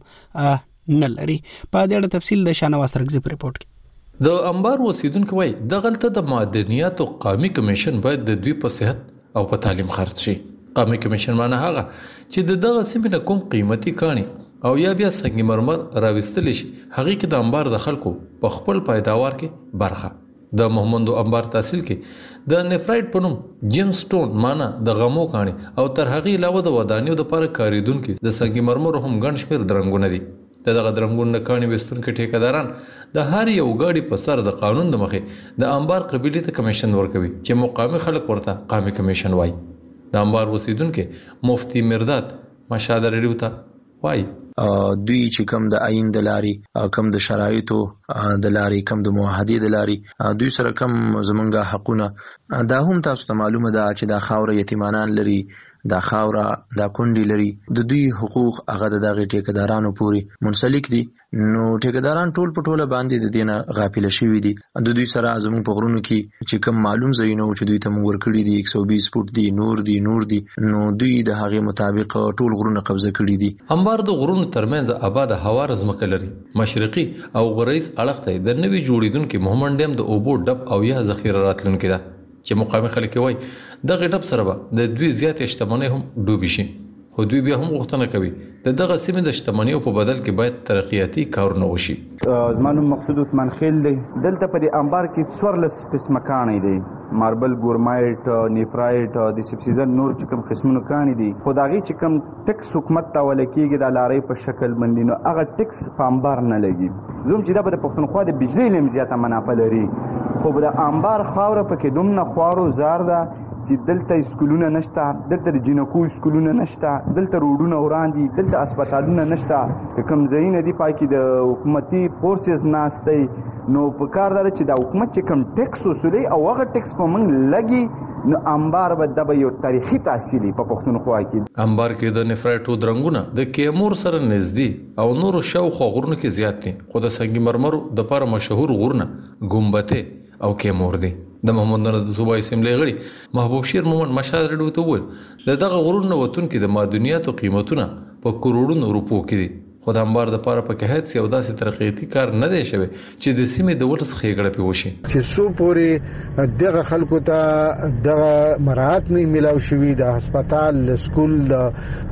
نه لري. په دې اړه تفصیل د شانواز ترغزي په ریپورت کې. د انبار اوسیدونکو وایي د غلطه د معدنیاتو قومي کمیشن باید د دوی په صحت او په تعلیم خرڅ شي. قومي کمیشن معنی هغه چې د دغه سیمې نه کوم قیمتي کاڼي او یا بیا سنگ مرمر راوستل شي هغه کې د انبار د خلکو په خپل پیداوار کې برخه. د محمدو انبار تحصیل کې د نیفرایټ په نوم جیم سټون معنی د غمو کاڼي او تر هغه علاوه د ودانیو د لپاره کاریدونکو د سنگ مرمر هم ګڼ شمیر درنګونه دي. دغه درنګونه کاڼي وستونکو ټیکداران د هر یو غاډي په سر د قانون د مخې د انبار قبيله ته کمیشن ورکوي چې مقامي خلک ورته قومي کمیشن وایي. د انبار وسیدونکو مفتی مرداد مشال ریډیو ته وایي دوی چې کم د آئین د لاري کم د شرایطو د لاري کم د معاهدې د لاري دوی سره کم زمونږه حقونه دا هم تاسو ته معلومه ده چې دا خاور یتیمانان لري دا خاوره دا کونډي لري د دوی حقوق هغه د دغه ټیکدارانو پوري منسلک دي. نو ټیکداران ټول په ټوله باندې د دینه غافل شوي دي. د دوی سره زموږ په غرونو کې چې کم معلوم ځایونه چې دوی ته موږ ورکړي دي ایک سو بیس فوټ دي نور دي نور دي نو دوی د هغه مطابق ټول غرونه قبضه کړي دي. انبار د غرونو ترمنځ آباد هوا رزمکه لري. مشرقي او غربي اړخ ته د نوي جوړیدونکو محمد ډیم د اوبو ډب او یا ذخیره راتلونکو ده چې مقامي خلک وایي دغه ډب سره به د دوی زیات شتمنۍ هم ډوبې شي. خو دوی بیا هم غوښتنه کوي د دغه سیمې د شتمنیو په بدل کې باید ترقیاتي کارونه وشي. زما نوم مقصود عثمان خیل دی. دلته په دې انبار کې څوارلس قسمه کاڼي دي ماربل ګورمایټ نیفرایټ د سبسیزن نور چې کوم قسمونه کاڼي دي خو دا غي چې کوم ټیکس حکومت ته ولکېږي د لارې په شکل باندې نو هغه ټیکس په انبار نه لګي. زوم چې دا په پښتونخوا د بجلی لم زیاته منافع لري خو د انبار خاوره پکې دومره خوارو زار ده چې دلته سکولونه نشته دلته د جنکو سکولونه نشته دلته روډونه وړاندې دلته هسپتالونه نشته کوم ځایونه دي پای کې د حکومتي فورسز ناشته نو په کار ده چې د حکومت چې کوم ټیکس وسولي او هغه ټیکس په موږ لګي نو انبار به د یو تاریخي تحصیلي په پښتونخوا کې. انبار کې د نیفرایټو درنګونه د کیمور سره نږدې او نور شاوخوا غرونو کې زیات دي خو د سنگ مرمرو د لپاره مشهور غرونه ګمبته او کیمور دي. د محمد نور د صوبای سیملې غړي محبوب شیر مومن مشال ریډیو ته وویل دغه غرونه وتون کې د مادنیاتو قیمتونه په کروڑونو روپو کې دي خو د انبار د لپاره په کې هیڅ یو داسې ترقیاتي کار نه دی شوی چې د سیمې د ولس خېګړه پی وشي چې سو پورې دغه خلکو ته دغه مراحت نه ملاو شوی د هسپتال سکول د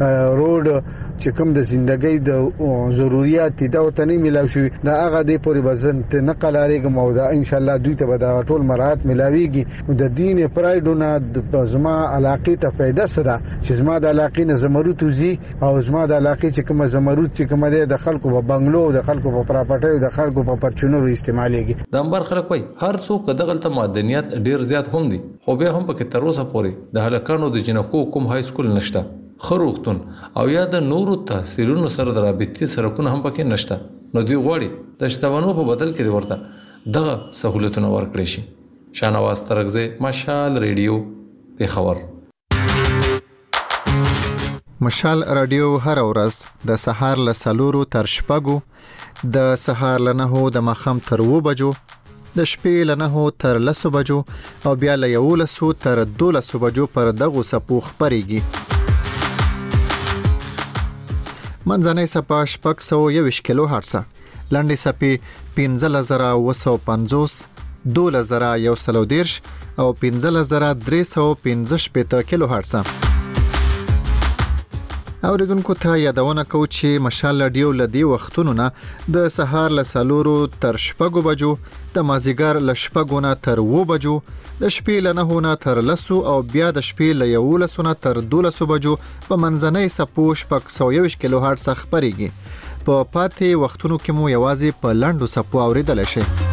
روډ چې کوم د ژوندۍ د ضرورت دي دا ته نه ملاو شوی دا هغه د پورې وزن ته نقل لريږي مو دا ان شاء الله دوی ته به دا ټول مراحت ملاويږي د دین پرایډونه د زما علاقې ته پیدا سره چې زما د علاقې نه زمرد وزي او زما د علاقې چې کوم زمرد چې کوم د خلکو په بنگلو د خلکو په پراپرټي د خلکو په پرچونو استعمالېږي. د انبار خلک وای هر څوک دغلته معدنیات ډیر زیات هم دي خو به هم پکې تر اوسه پورې د هلکانو د جنکو کوم های سکول نشته خروختون او یا د نورو تحصیلونو سره د رابطې سرکونه هم پکې نشته نو دوی غواړي د شتمنو په بدل کې ورته دغه سہولتونه ورکړي شي. شانواز ترغزه مشال ریډیو پیښور. مشال رادیو هر ورځ د سهار له سلورو تر شپږو د سهار له نهو د ماښام تر اوو بجو د شپې له نهو تر لسو بجو او بیا له یولسو تر دولسو بجو پر دغو څپو خپرېږي. منځنۍ څپه شپږ سوه یوویشت کیلو هرټزه لنډې سپي پنځه زره اوه سوه پنځوس، دوولس زره یو سل او دېرش او پنځلس زره درې سوه پنځه شپېته کیلو هرټز. اوریدونکو ته یادونه کوو چې مشال رادیو له دې وختونو نه د سهار له څلورو تر شپږو بجو، د مازدیګر له شپږو نه تر اووه بجو، د شپې له نهو نه تر لسو او بیا د شپې له یولسو نه تر دولسو بجو په منځنۍ څپو شپږ سوه یوویشت کیلو هرټز خپرېږي. په پاتې وختونو کې مو یوازې په لنډو څپو اورېدلی شئ.